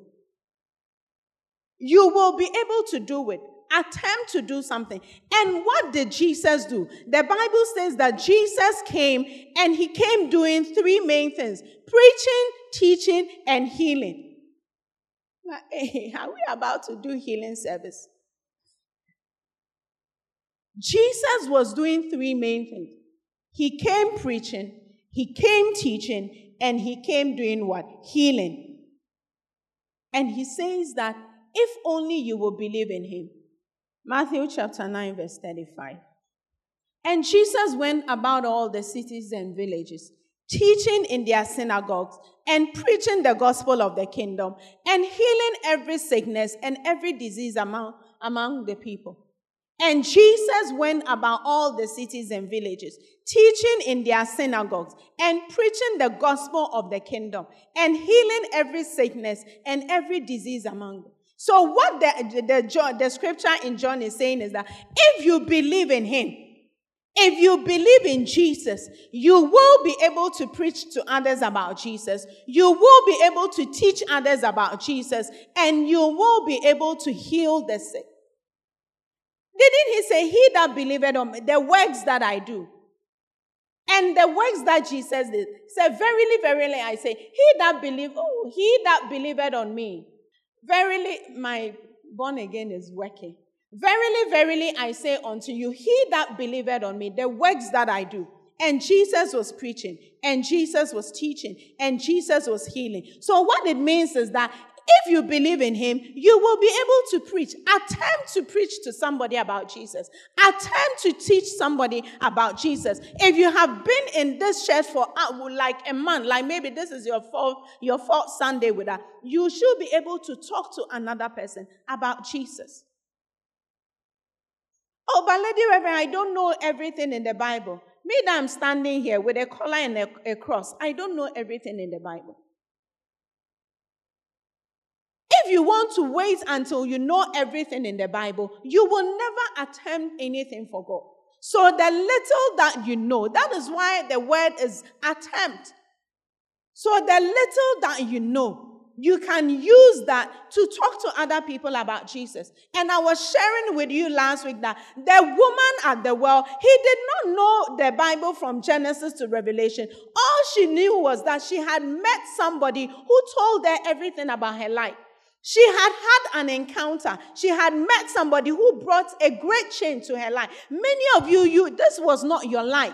You will be able to do it. Attempt to do something. And what did Jesus do? The Bible says that Jesus came and he came doing three main things: preaching, teaching, and healing. Hey, are we about to do healing service? Jesus was doing three main things. He came preaching, he came teaching, and he came doing what? Healing. And he says that if only you will believe in him. Matthew chapter nine, verse thirty-five. And Jesus went about all the cities and villages, teaching in their synagogues and preaching the gospel of the kingdom and healing every sickness and every disease among, among the people. And Jesus went about all the cities and villages, teaching in their synagogues and preaching the gospel of the kingdom and healing every sickness and every disease among them. So what the, the, the, the scripture in John is saying is that if you believe in him, if you believe in Jesus, you will be able to preach to others about Jesus. You will be able to teach others about Jesus, and you will be able to heal the sick. Didn't he say, he that believeth on me, the works that I do? And the works that Jesus did, said, verily, verily, I say, he that believe, oh, he that believeth on me. Verily, my born again is working. Verily, verily, I say unto you, he that believeth on me, the works that I do. And Jesus was preaching, and Jesus was teaching, and Jesus was healing. So what it means is that if you believe in him, you will be able to preach. Attempt to preach to somebody about Jesus. Attempt to teach somebody about Jesus. If you have been in this church for uh, like a month, like maybe this is your fourth, your fourth Sunday with us, you should be able to talk to another person about Jesus. Oh, but Lady Reverend, I don't know everything in the Bible. Me that I'm standing here with a collar and a, a cross, I don't know everything in the Bible. If you want to wait until you know everything in the Bible, you will never attempt anything for God. So the little that you know, that is why the word is attempt. So the little that you know, you can use that to talk to other people about Jesus. And I was sharing with you last week that the woman at the well, he did not know the Bible from Genesis to Revelation. All she knew was that she had met somebody who told her everything about her life. She had had an encounter. She had met somebody who brought a great change to her life. Many of you, you this was not your life.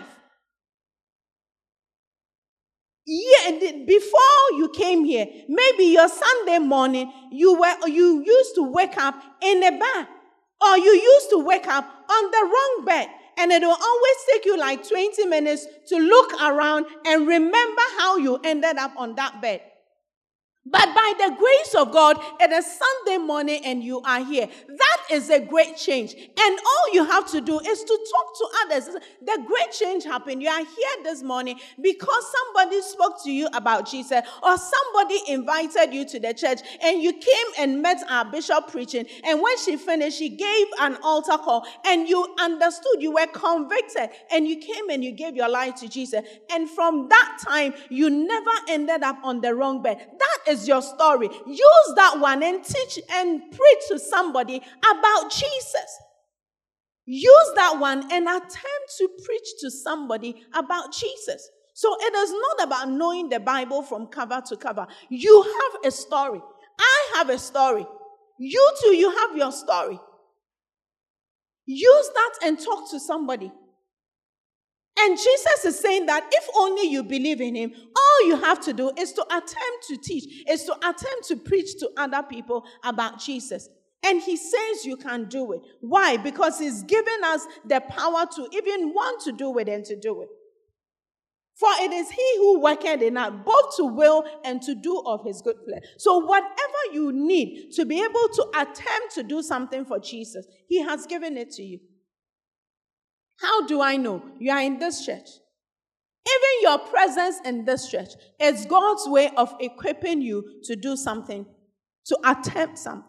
Yeah, before you came here, maybe your Sunday morning, you were you used to wake up in a bar, or you used to wake up on the wrong bed, and it will always take you like twenty minutes to look around and remember how you ended up on that bed. But by the grace of God, it is Sunday morning and you are here. That is a great change. And all you have to do is to talk to others. The great change happened. You are here this morning because somebody spoke to you about Jesus, or somebody invited you to the church and you came and met our bishop preaching. And when she finished, she gave an altar call and you understood, you were convicted, and you came and you gave your life to Jesus. And from that time, you never ended up on the wrong bed. That is is your story. Use that one and teach and preach to somebody about Jesus. Use that one and attempt to preach to somebody about Jesus. So it is not about knowing the Bible from cover to cover. You have a story. I have a story. You too, you have your story. Use that and talk to somebody. And Jesus is saying that if only you believe in him, all you have to do is to attempt to teach, is to attempt to preach to other people about Jesus. And he says you can do it. Why? Because he's given us the power to even want to do it and to do it. For it is he who worketh in us, both to will and to do of his good pleasure. So whatever you need to be able to attempt to do something for Jesus, he has given it to you. How do I know? You are in this church. Even your presence in this church is God's way of equipping you to do something, to attempt something.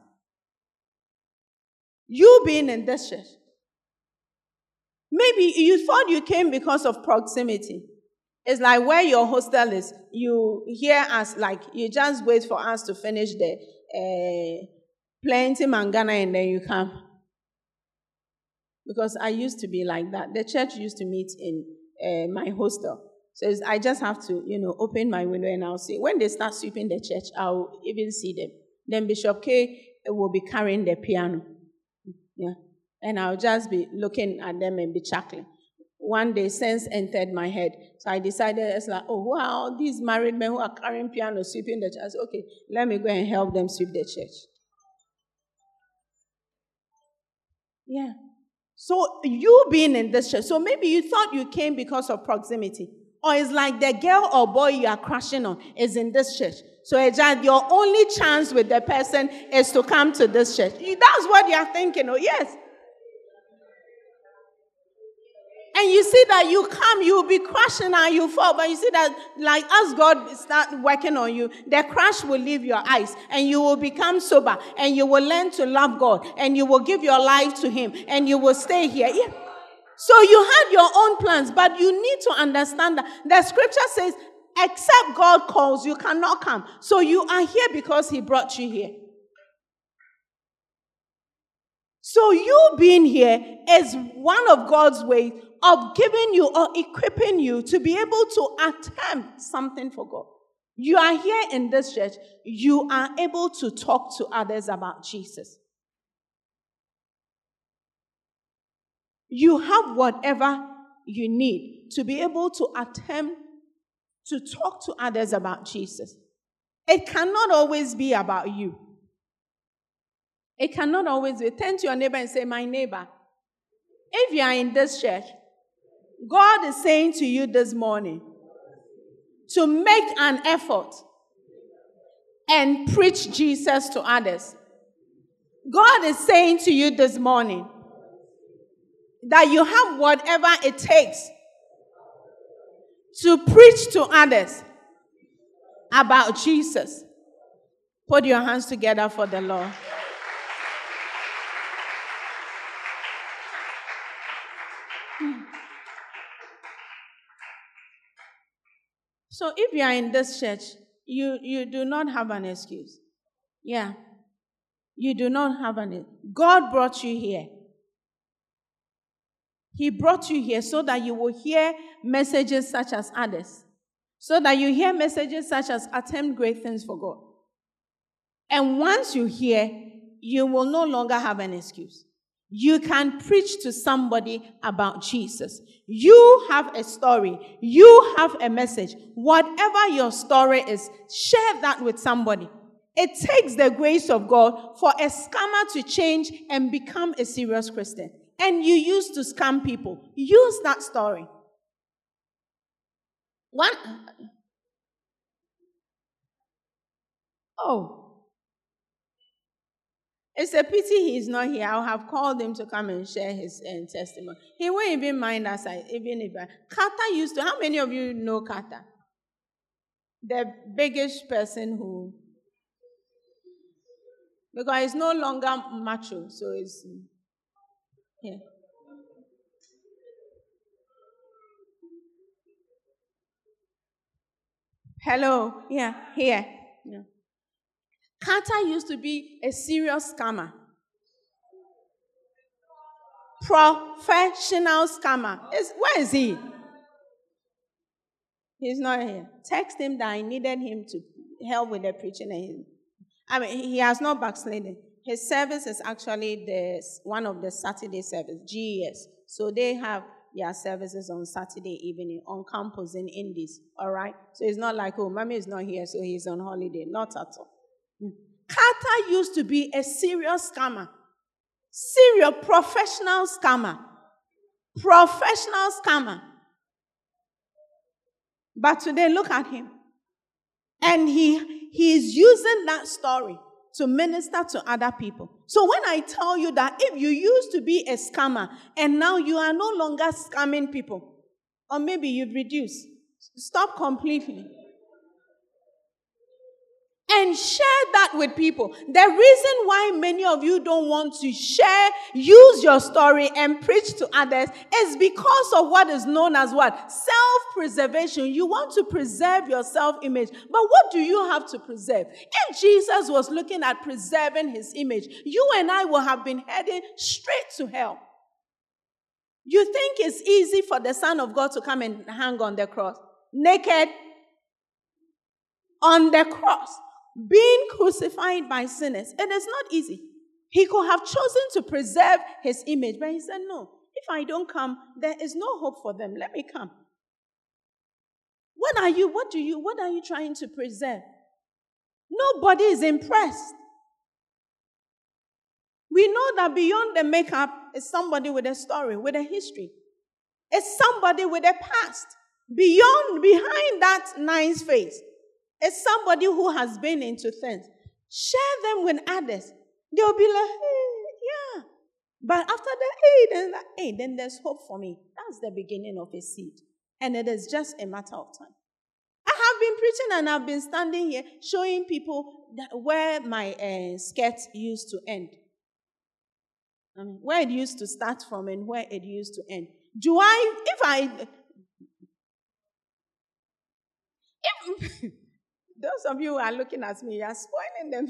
You being in this church. Maybe you thought you came because of proximity. It's like where your hostel is. You hear us, like you just wait for us to finish the uh, plenty mangana and then you come. Because I used to be like that. The church used to meet in uh, my hostel. So I just have to, you know, open my window and I'll see. When they start sweeping the church, I'll even see them. Then Bishop K will be carrying the piano. Yeah. And I'll just be looking at them and be chuckling. One day, sense entered my head. So I decided, it's like, oh, wow, these married men who are carrying piano, sweeping the church. I said, okay, let me go and help them sweep the church. Yeah. So you being in this church, so maybe you thought you came because of proximity. Or it's like the girl or boy you are crushing on is in this church. So it's just your only chance with the person is to come to this church. That's what you are thinking, oh yes. And you see that you come, you will be crushing and you fall. But you see that like as God start working on you, the crush will leave your eyes and you will become sober and you will learn to love God and you will give your life to him and you will stay here. Yeah. So you had your own plans, but you need to understand that the scripture says, except God calls, you cannot come. So you are here because he brought you here. So you being here is one of God's ways of giving you or equipping you to be able to attempt something for God. You are here in this church. You are able to talk to others about Jesus. You have whatever you need to be able to attempt to talk to others about Jesus. It cannot always be about you. It cannot always be. Turn to your neighbor and say, my neighbor, if you are in this church, God is saying to you this morning to make an effort and preach Jesus to others. God is saying to you this morning that you have whatever it takes to preach to others about Jesus. Put your hands together for the Lord. So if you are in this church, you, you do not have an excuse. Yeah. You do not have an excuse. God brought you here. He brought you here so that you will hear messages such as others. So that you hear messages such as attempt great things for God. And once you hear, you will no longer have an excuse. You can preach to somebody about Jesus. You have a story. You have a message. Whatever your story is, share that with somebody. It takes the grace of God for a scammer to change and become a serious Christian. And you used to scam people. Use that story. One. Oh. It's a pity he's not here. I'll have called him to come and share his uh, testimony. He won't even mind us, even if I... Kata used to... How many of you know Kata? The biggest person who... Because he's no longer macho, so it's... Yeah. Hello? Yeah, here. Yeah. Kata used to be a serious scammer. Professional scammer. Is, where is he? He's not here. Text him that I needed him to help with the preaching. And he, I mean, he has not backslidden. His service is actually the, one of the Saturday service, G E S. So they have their services on Saturday evening on campus in Indies. All right? So it's not like, oh, mommy is not here, so he's on holiday. Not at all. Kata used to be a serious scammer. Serious professional scammer. Professional scammer. But today, look at him. And he, he is using that story to minister to other people. So when I tell you that if you used to be a scammer and now you are no longer scamming people, or maybe you've reduced, stop completely. And share that with people. The reason why many of you don't want to share, use your story and preach to others is because of what is known as what? Self-preservation. You want to preserve your self-image. But what do you have to preserve? If Jesus was looking at preserving his image, you and I will have been heading straight to hell. You think it's easy for the Son of God to come and hang on the cross? Naked? On the cross. Being crucified by sinners. It is not easy. He could have chosen to preserve his image, but he said, no, if I don't come, there is no hope for them. Let me come. What are you, what do you, what are you trying to preserve? Nobody is impressed. We know that beyond the makeup is somebody with a story, with a history. It's somebody with a past. Beyond, behind that nice face, it's somebody who has been into things. Share them with others. They'll be like, hey, yeah. But after the hey, then, like, hey, then there's hope for me. That's the beginning of a seed. And it is just a matter of time. I have been preaching and I've been standing here showing people that where my uh, skirt used to end. I mean, where it used to start from and where it used to end. Do I, if I... If, those of you who are looking at me, you are spoiling them.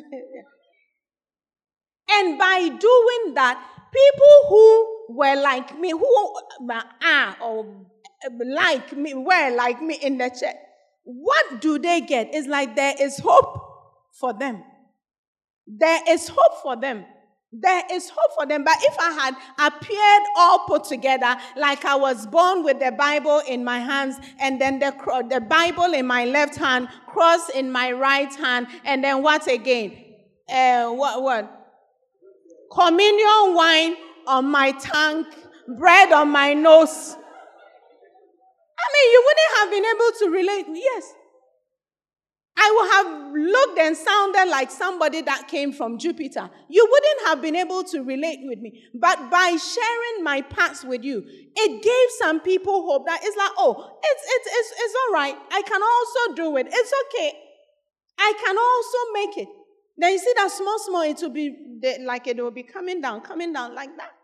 And by doing that, people who were like me, who are or like me, were like me in the church, what do they get? It's like there is hope for them. There is hope for them. There is hope for them. But if I had appeared all put together, like I was born with the Bible in my hands, and then the, the Bible in my left hand, cross in my right hand, and then what again? Uh, what, what? Communion wine on my tongue, bread on my nose. I mean, you wouldn't have been able to relate. Yes. I would have looked and sounded like somebody that came from Jupiter. You wouldn't have been able to relate with me. But by sharing my past with you, it gave some people hope that it's like, oh, it's, it's, it's, it's all right. I can also do it. It's okay. I can also make it. Then you see that small, small, it will be like it will be coming down, coming down like that.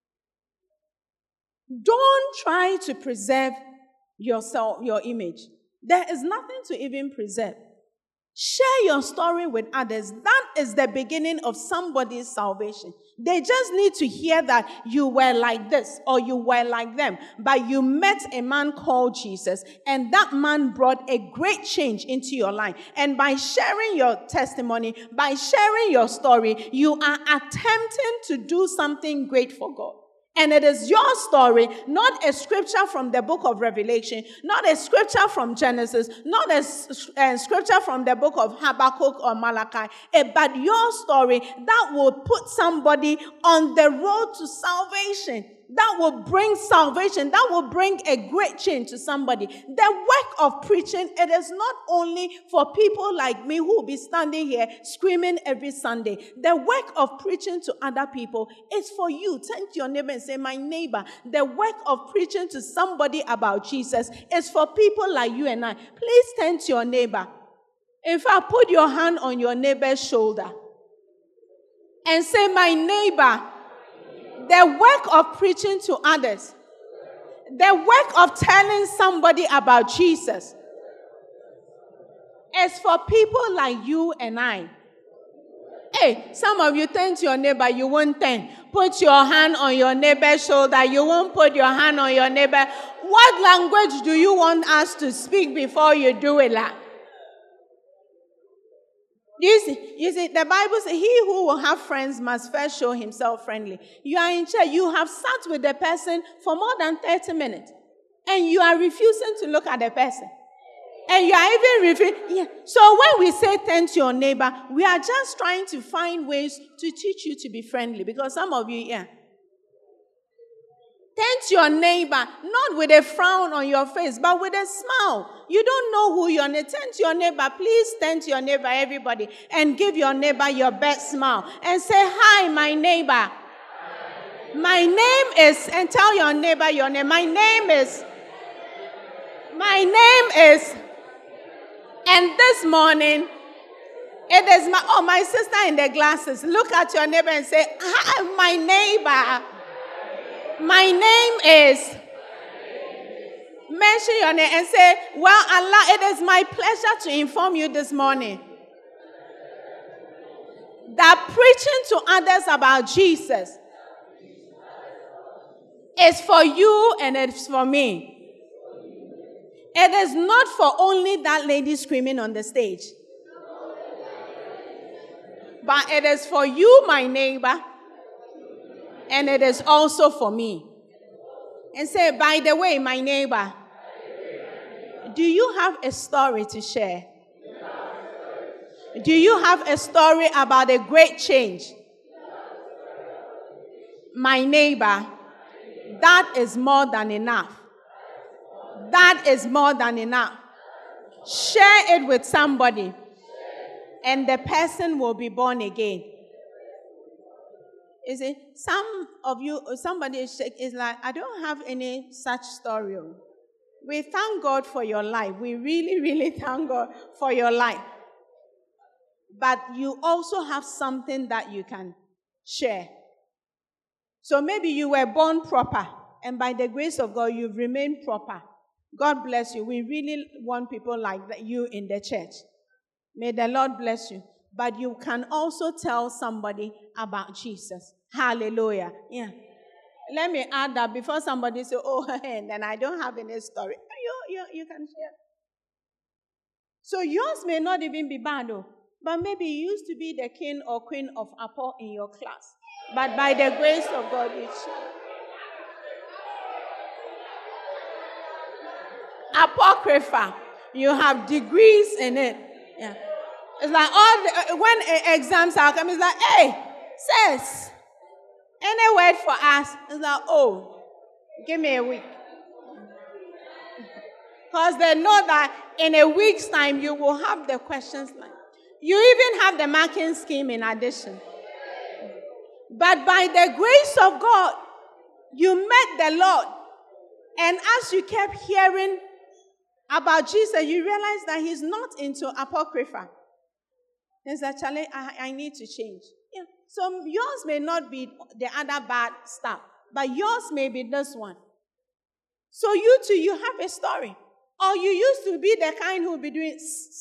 Don't try to preserve yourself, your image. There is nothing to even preserve. Share your story with others. That is the beginning of somebody's salvation. They just need to hear that you were like this or you were like them, but you met a man called Jesus, and that man brought a great change into your life. And by sharing your testimony, by sharing your story, you are attempting to do something great for God. And it is your story, not a scripture from the book of Revelation, not a scripture from Genesis, not a, a scripture from the book of Habakkuk or Malachi, but your story that will put somebody on the road to salvation. That will bring salvation. That will bring a great change to somebody. The work of preaching, it is not only for people like me who will be standing here screaming every Sunday. The work of preaching to other people is for you. Turn to your neighbor and say, my neighbor. The work of preaching to somebody about Jesus is for people like you and I. Please turn to your neighbor. In fact, put your hand on your neighbor's shoulder and say, my neighbor. The work of preaching to others, the work of telling somebody about Jesus is for people like you and I. Hey, some of you turn to your neighbor, you won't turn. Put your hand on your neighbor's shoulder, you won't put your hand on your neighbor. What language do you want us to speak before you do it? Like? You see, you see, the Bible says, he who will have friends must first show himself friendly. You are in church, you have sat with the person for more than thirty minutes, and you are refusing to look at the person. And you are even refusing. Yeah. So when we say turn to your neighbor, we are just trying to find ways to teach you to be friendly. Because some of you, yeah. Turn to your neighbor, not with a frown on your face, but with a smile. You don't know who you're neighbor. Turn to your neighbor. Please turn to your neighbor, everybody, and give your neighbor your best smile. And say, hi, my neighbor. My name is, and tell your neighbor your name. My name is, my name is, and this morning, it is my, oh, my sister in the glasses. Look at your neighbor and say, hi, my neighbor. My name is. Mention your name and say, well, Allah, it is my pleasure to inform you this morning that preaching to others about Jesus is for you and it's for me. It is not for only that lady screaming on the stage, but it is for you, my neighbor. And it is also for me. And say, by the way, my neighbor, do you have a story to share? Do you have a story about a great change? My neighbor, that is more than enough. That is more than enough. Share it with somebody, and the person will be born again. You see, some of you, somebody is like, I don't have any such story. We thank God for your life. We really, really thank God for your life. But you also have something that you can share. So maybe you were born proper, and by the grace of God, you've remained proper. God bless you. We really want people like you in the church. May the Lord bless you. But you can also tell somebody about Jesus. Hallelujah. Yeah. Let me add that before somebody says, oh, and then I don't have any story. You, you, you can share. So yours may not even be bad, though. But maybe you used to be the king or queen of Apple in your class. But by the grace of God, it's Apocrypha. You have degrees in it. Yeah. It's like all the, when exams are coming, it's like, hey, sis, any word for us? It's like, oh, give me a week. Because they know that in a week's time, you will have the questions like, you even have the marking scheme in addition. But by the grace of God, you met the Lord. And as you kept hearing about Jesus, you realized that he's not into Apocrypha. There's a challenge. I, I need to change. Yeah. So yours may not be the other bad stuff, but yours may be this one. So you too, you have a story. Or you used to be the kind who will be doing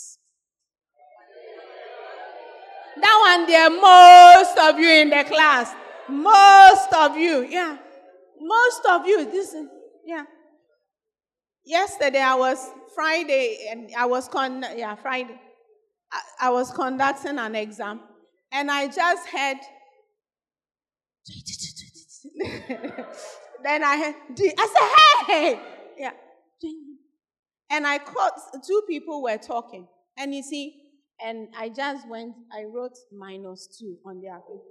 that one there, most of you in the class. Most of you, yeah. Most of you, this is, yeah. Yesterday I was, Friday, and I was, con- yeah, Friday. I, I was conducting an exam, and I just heard, then I heard, I said, hey, yeah. And I caught, two people were talking, and you see, and I just went, I wrote minus two on their paper.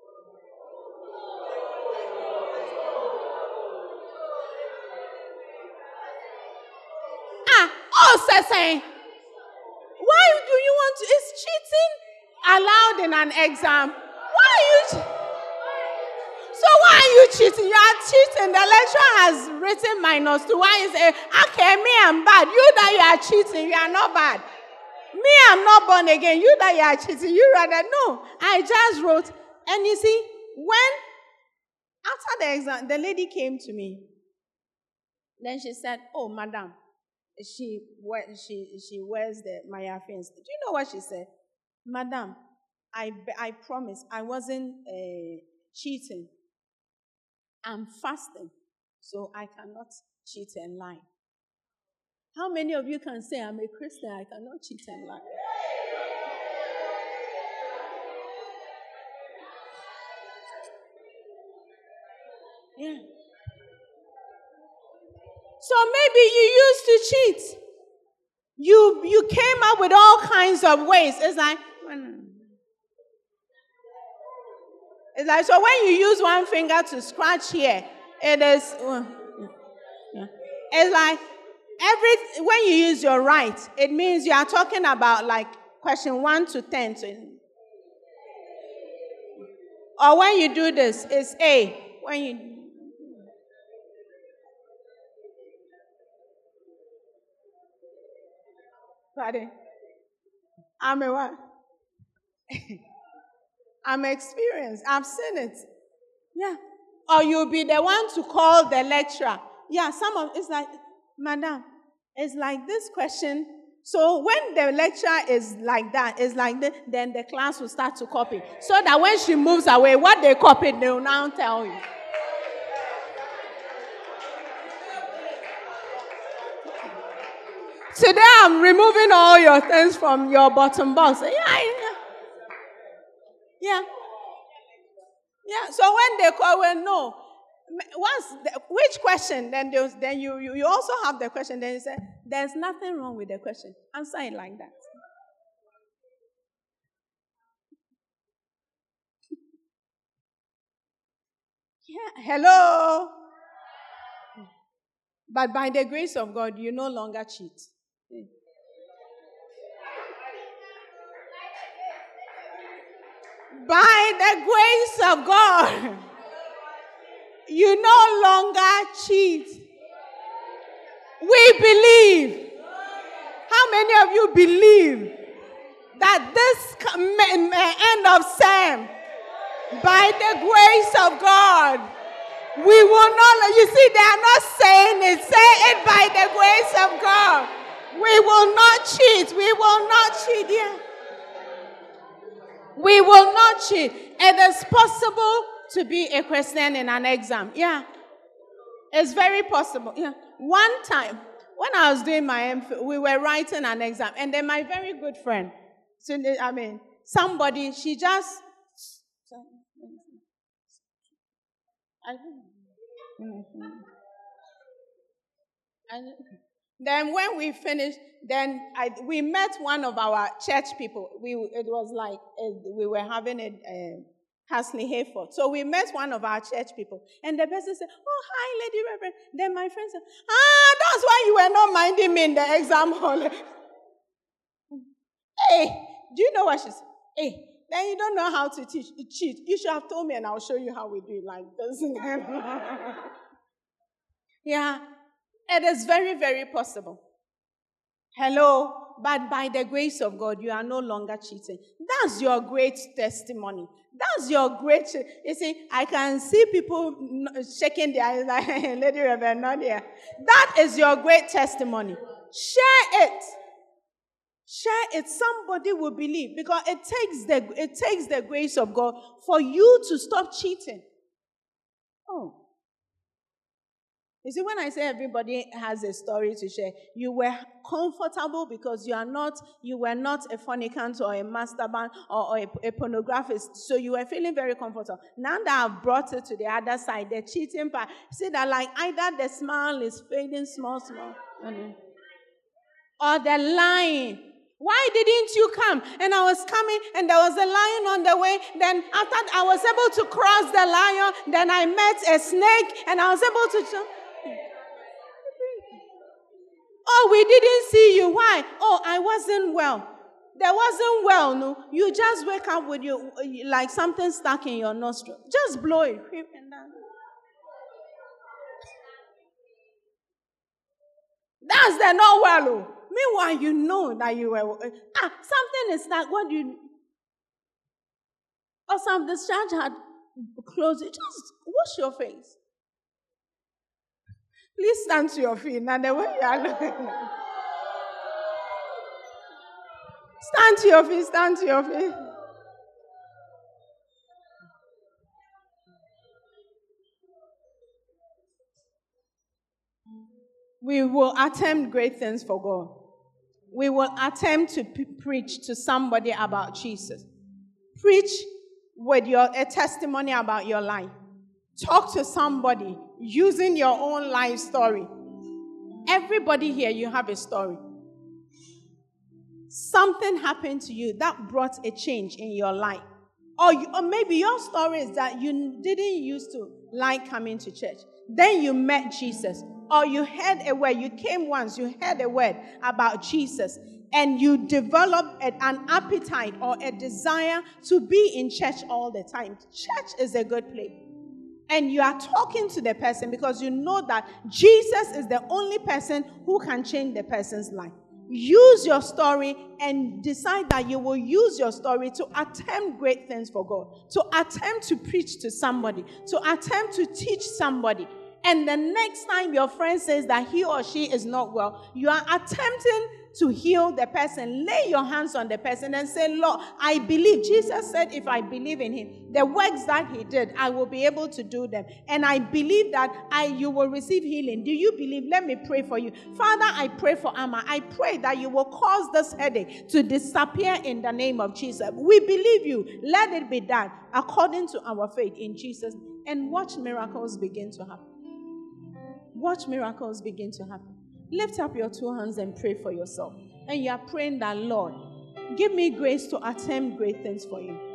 Ah, oh, saying, why do you want to, is cheating allowed in an exam? Why are you, so why are you cheating? You are cheating. The lecturer has written minus two. Why is it, okay, me, I'm bad. You that you are cheating, you are not bad. Me, I'm not born again. You that you are cheating, you rather, no. I just wrote, and you see, when, after the exam, the lady came to me. Then she said, oh, madam, she, she, she wears the Maya fins. Do you know what she said? Madam, I, I promise I wasn't uh, cheating. I'm fasting, so I cannot cheat and lie. How many of you can say, I'm a Christian, I cannot cheat and lie? Yeah. So maybe you used to cheat. You, you came up with all kinds of ways. It's like, it's like, so when you use one finger to scratch here, it is, uh, yeah. It's like, every, when you use your right, it means you are talking about like question one to ten. So, or when you do this, it's A. When you, pardon? I'm a what? I'm experienced. I've seen it. Yeah. Or you'll be the one to call the lecturer. Yeah, some of it's like, madam, it's like this question. So when the lecturer is like that, it's like this, then the class will start to copy. So that when she moves away, what they copied, they will now tell you. Today I'm removing all your things from your bottom box. Yeah, yeah. Yeah. Yeah. So when they call, well, no. Once, the, which question? Then then you, you you also have the question. Then you say, there's nothing wrong with the question. Answer it like that. Yeah. Hello. But by the grace of God, you no longer cheat. By the grace of God, you no longer cheat. We believe. How many of you believe that this end of Sam, by the grace of God, we will not, you see, they are not saying it. Say it by the grace of God. We will not cheat. We will not cheat. Yeah. We will not cheat. It is possible to be a Christian in an exam. Yeah. It's very possible. Yeah. One time, when I was doing my M Phil, we were writing an exam. And then my very good friend, so I mean, somebody, she just, I And then when we finished, then I, we met one of our church people. We It was like uh, we were having a uh, Hasley Hayford. So we met one of our church people. And the person said, oh, hi, Lady Reverend. Then my friend said, ah, that's why you were not minding me in the exam hall. Hey, do you know what she said? Hey, then you don't know how to teach, cheat. You should have told me and I'll show you how we do it like this. Yeah. It is very, very possible. Hello? but by the grace of God, you are no longer cheating. That's your great testimony. That's your great, you see, I can see people shaking their eyes like, Lady Reverend Nadia. That is your great testimony. Share it. Share it. Somebody will believe, because it takes the it takes the grace of God for you to stop cheating. Oh. You see, when I say everybody has a story to share, you were comfortable because you are not, you were not a fornicant or a masturbant or, or a, a pornographist. So you were feeling very comfortable. Now that I've brought it to the other side, the cheating part, see that like either the smile is fading small, small, or the lying. Why didn't you come? And I was coming, and there was a lion on the way. Then after I was able to cross the lion, then I met a snake, and I was able to jump. Oh, we didn't see you. Why? Oh, I wasn't well. There wasn't well, no. You just wake up with your, like something stuck in your nostril. Just blow it. That's the not well. Oh. Meanwhile, you know that you were, ah, something is stuck. What do you, or some discharge had closed it. Just wash your face. Please stand to your feet. Now, the way you are looking. Stand to your feet. Stand to your feet. We will attempt great things for God. We will attempt to p- preach to somebody about Jesus. Preach with your a testimony about your life. Talk to somebody using your own life story. Everybody here, you have a story. Something happened to you that brought a change in your life. Or, you, or maybe your story is that you didn't used to like coming to church. Then you met Jesus. Or you heard a word, you came once, you heard a word about Jesus. And you develop an appetite or a desire to be in church all the time. Church is a good place. And you are talking to the person because you know that Jesus is the only person who can change the person's life. Use your story and decide that you will use your story to attempt great things for God, to attempt to preach to somebody, to attempt to teach somebody. And the next time your friend says that he or she is not well, you are attempting to heal the person. Lay your hands on the person and say, Lord, I believe. Jesus said, if I believe in him, the works that he did, I will be able to do them. And I believe that I you will receive healing. Do you believe? Let me pray for you. Father, I pray for Amma. I pray that you will cause this headache to disappear in the name of Jesus. We believe you. Let it be done according to our faith in Jesus. And watch miracles begin to happen. Watch miracles begin to happen. Lift up your two hands and pray for yourself. And you are praying that, Lord, give me grace to attempt great things for you.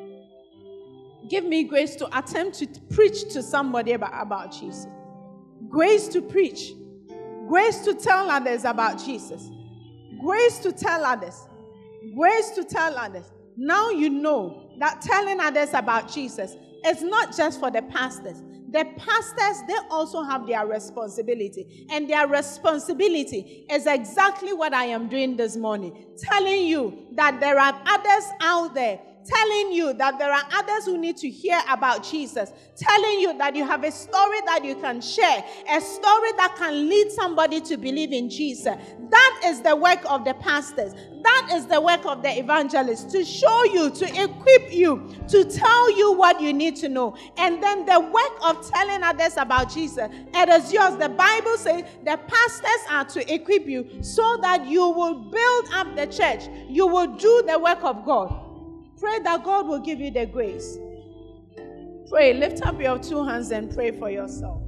Give me grace to attempt to preach to somebody about, about Jesus. Grace to preach. Grace to tell others about Jesus. Grace to tell others. Grace to tell others. Now you know that telling others about Jesus is not just for the pastors. The pastors, they also have their responsibility. And their responsibility is exactly what I am doing this morning. Telling you that there are others out there. Telling you that there are others who need to hear about Jesus. Telling you that you have a story that you can share. A story that can lead somebody to believe in Jesus. That is the work of the pastors. That is the work of the evangelists. To show you, to equip you, to tell you what you need to know. And then the work of telling others about Jesus, it is yours. The Bible says the pastors are to equip you so that you will build up the church. You will do the work of God. Pray that God will give you the grace. Pray. Lift up your two hands and pray for yourself.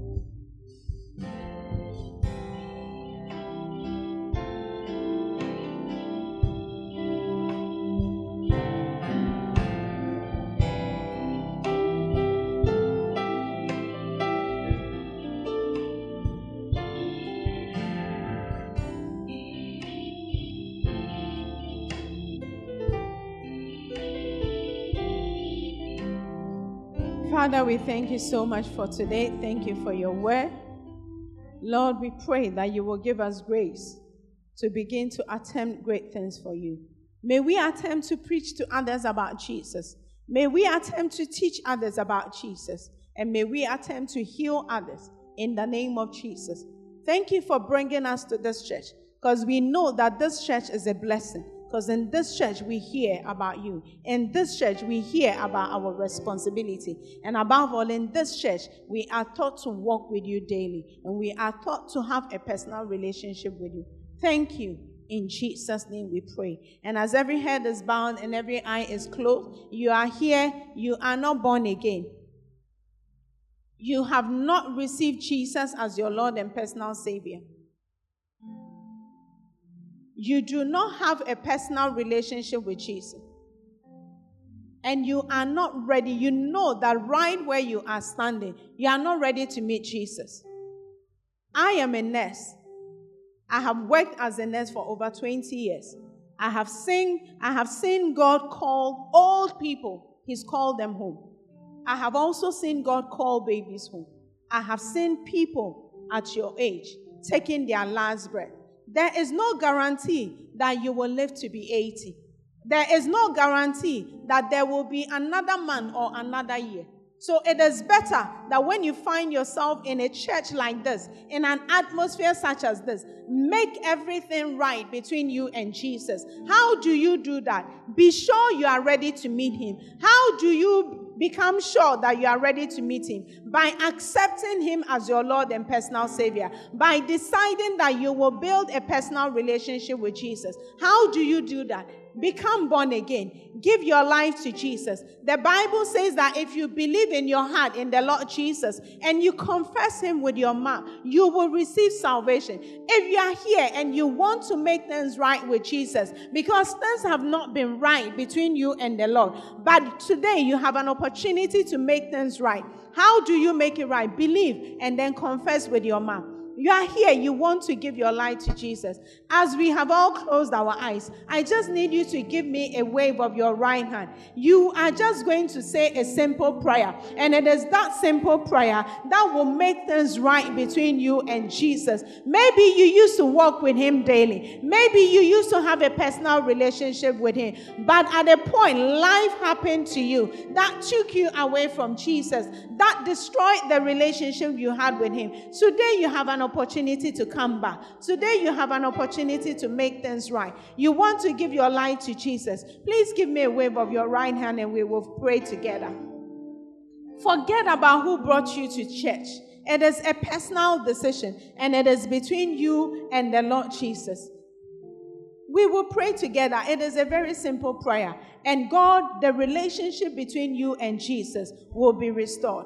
Father, we thank you so much for today. Thank you for your word. Lord, we pray that you will give us grace to begin to attempt great things for you. May we attempt to preach to others about Jesus. May we attempt to teach others about Jesus. And may we attempt to heal others in the name of Jesus. Thank you for bringing us to this church, because we know that this church is a blessing. Because in this church, we hear about you. In this church, we hear about our responsibility. And above all, in this church, we are taught to walk with you daily. And we are taught to have a personal relationship with you. Thank you. In Jesus' name we pray. And as every head is bowed and every eye is closed, you are here, you are not born again. You have not received Jesus as your Lord and personal Savior. You do not have a personal relationship with Jesus. And you are not ready. You know that right where you are standing, you are not ready to meet Jesus. I am a nurse. I have worked as a nurse for over twenty years. I have seen, I have seen God call old people. He's called them home. I have also seen God call babies home. I have seen people at your age taking their last breath. There is no guarantee that you will live to be eighty. There is no guarantee that there will be another month or another year. So it is better that when you find yourself in a church like this, in an atmosphere such as this, make everything right between you and Jesus. How do you do that? Be sure you are ready to meet him. How do you become sure that you are ready to meet him? By accepting him as your Lord and personal Savior. By deciding that you will build a personal relationship with Jesus. How do you do that? Become born again. Give your life to Jesus. The Bible says that if you believe in your heart in the Lord Jesus and you confess him with your mouth, you will receive salvation. If you are here and you want to make things right with Jesus, because things have not been right between you and the Lord, but today you have an opportunity to make things right. How do you make it right? Believe and then confess with your mouth. You are here, you want to give your life to Jesus. As we have all closed our eyes, I just need you to give me a wave of your right hand. You are just going to say a simple prayer. And it is that simple prayer that will make things right between you and Jesus. Maybe you used to walk with him daily. Maybe you used to have a personal relationship with him. But at a point, life happened to you that took you away from Jesus. That destroyed the relationship you had with him. Today you have an opportunity to come back. Today you have an opportunity to make things right. You want to give your life to Jesus. Please give me a wave of your right hand and we will pray together. Forget about who brought you to church. It is a personal decision and it is between you and the Lord Jesus. We will pray together. It is a very simple prayer. And God, the relationship between you and Jesus will be restored.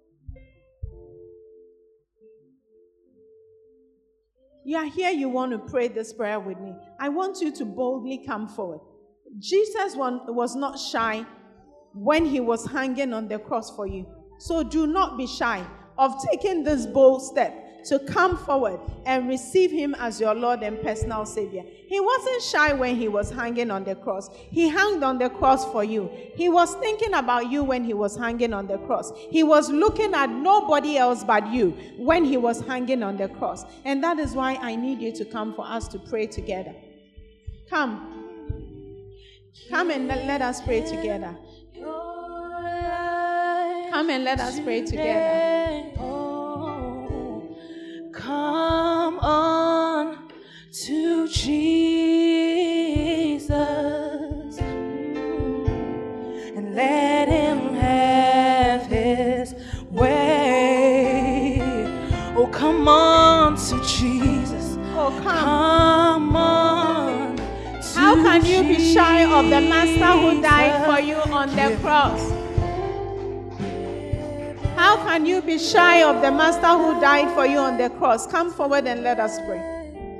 You are here, you want to pray this prayer with me. I want you to boldly come forward. Jesus was not shy when he was hanging on the cross for you. So do not be shy of taking this bold step to come forward and receive him as your Lord and personal Savior. He wasn't shy when he was hanging on the cross. He hung on the cross for you. He was thinking about you when he was hanging on the cross. He was looking at nobody else but you when he was hanging on the cross. And that is why I need you to come for us to pray together. Come. Come and let us pray together. Come and let us pray together. Come on to Jesus and let him have his way. Oh, come on to Jesus. Oh, come. Come on. How can you be shy of the Master who died for you on the cross? How can you be shy of the Master who died for you on the cross? Come forward and let us pray.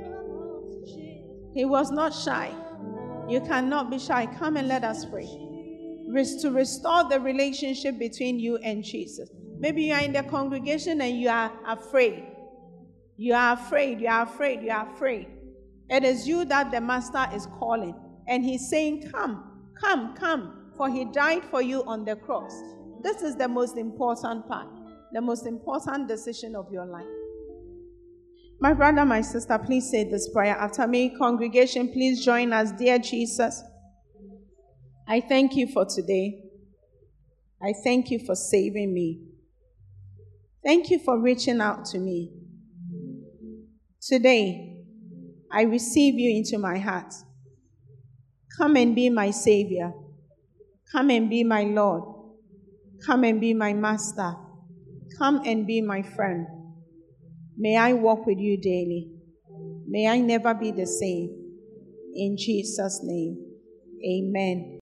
He was not shy. You cannot be shy. Come and let us pray. Rest to restore the relationship between you and Jesus. Maybe you are in the congregation and you are afraid. You are afraid. You are afraid. You are afraid. It is you that the Master is calling. And he's saying, come, come, come. For he died for you on the cross. This is the most important part, the most important decision of your life. My brother, my sister, please say this prayer after me. Congregation, please join us. Dear Jesus, I thank you for today. I thank you for saving me. Thank you for reaching out to me. Today, I receive you into my heart. Come and be my Savior. Come and be my Lord. Come and be my Master. Come and be my friend. May I walk with you daily. May I never be the same. In Jesus' name, amen.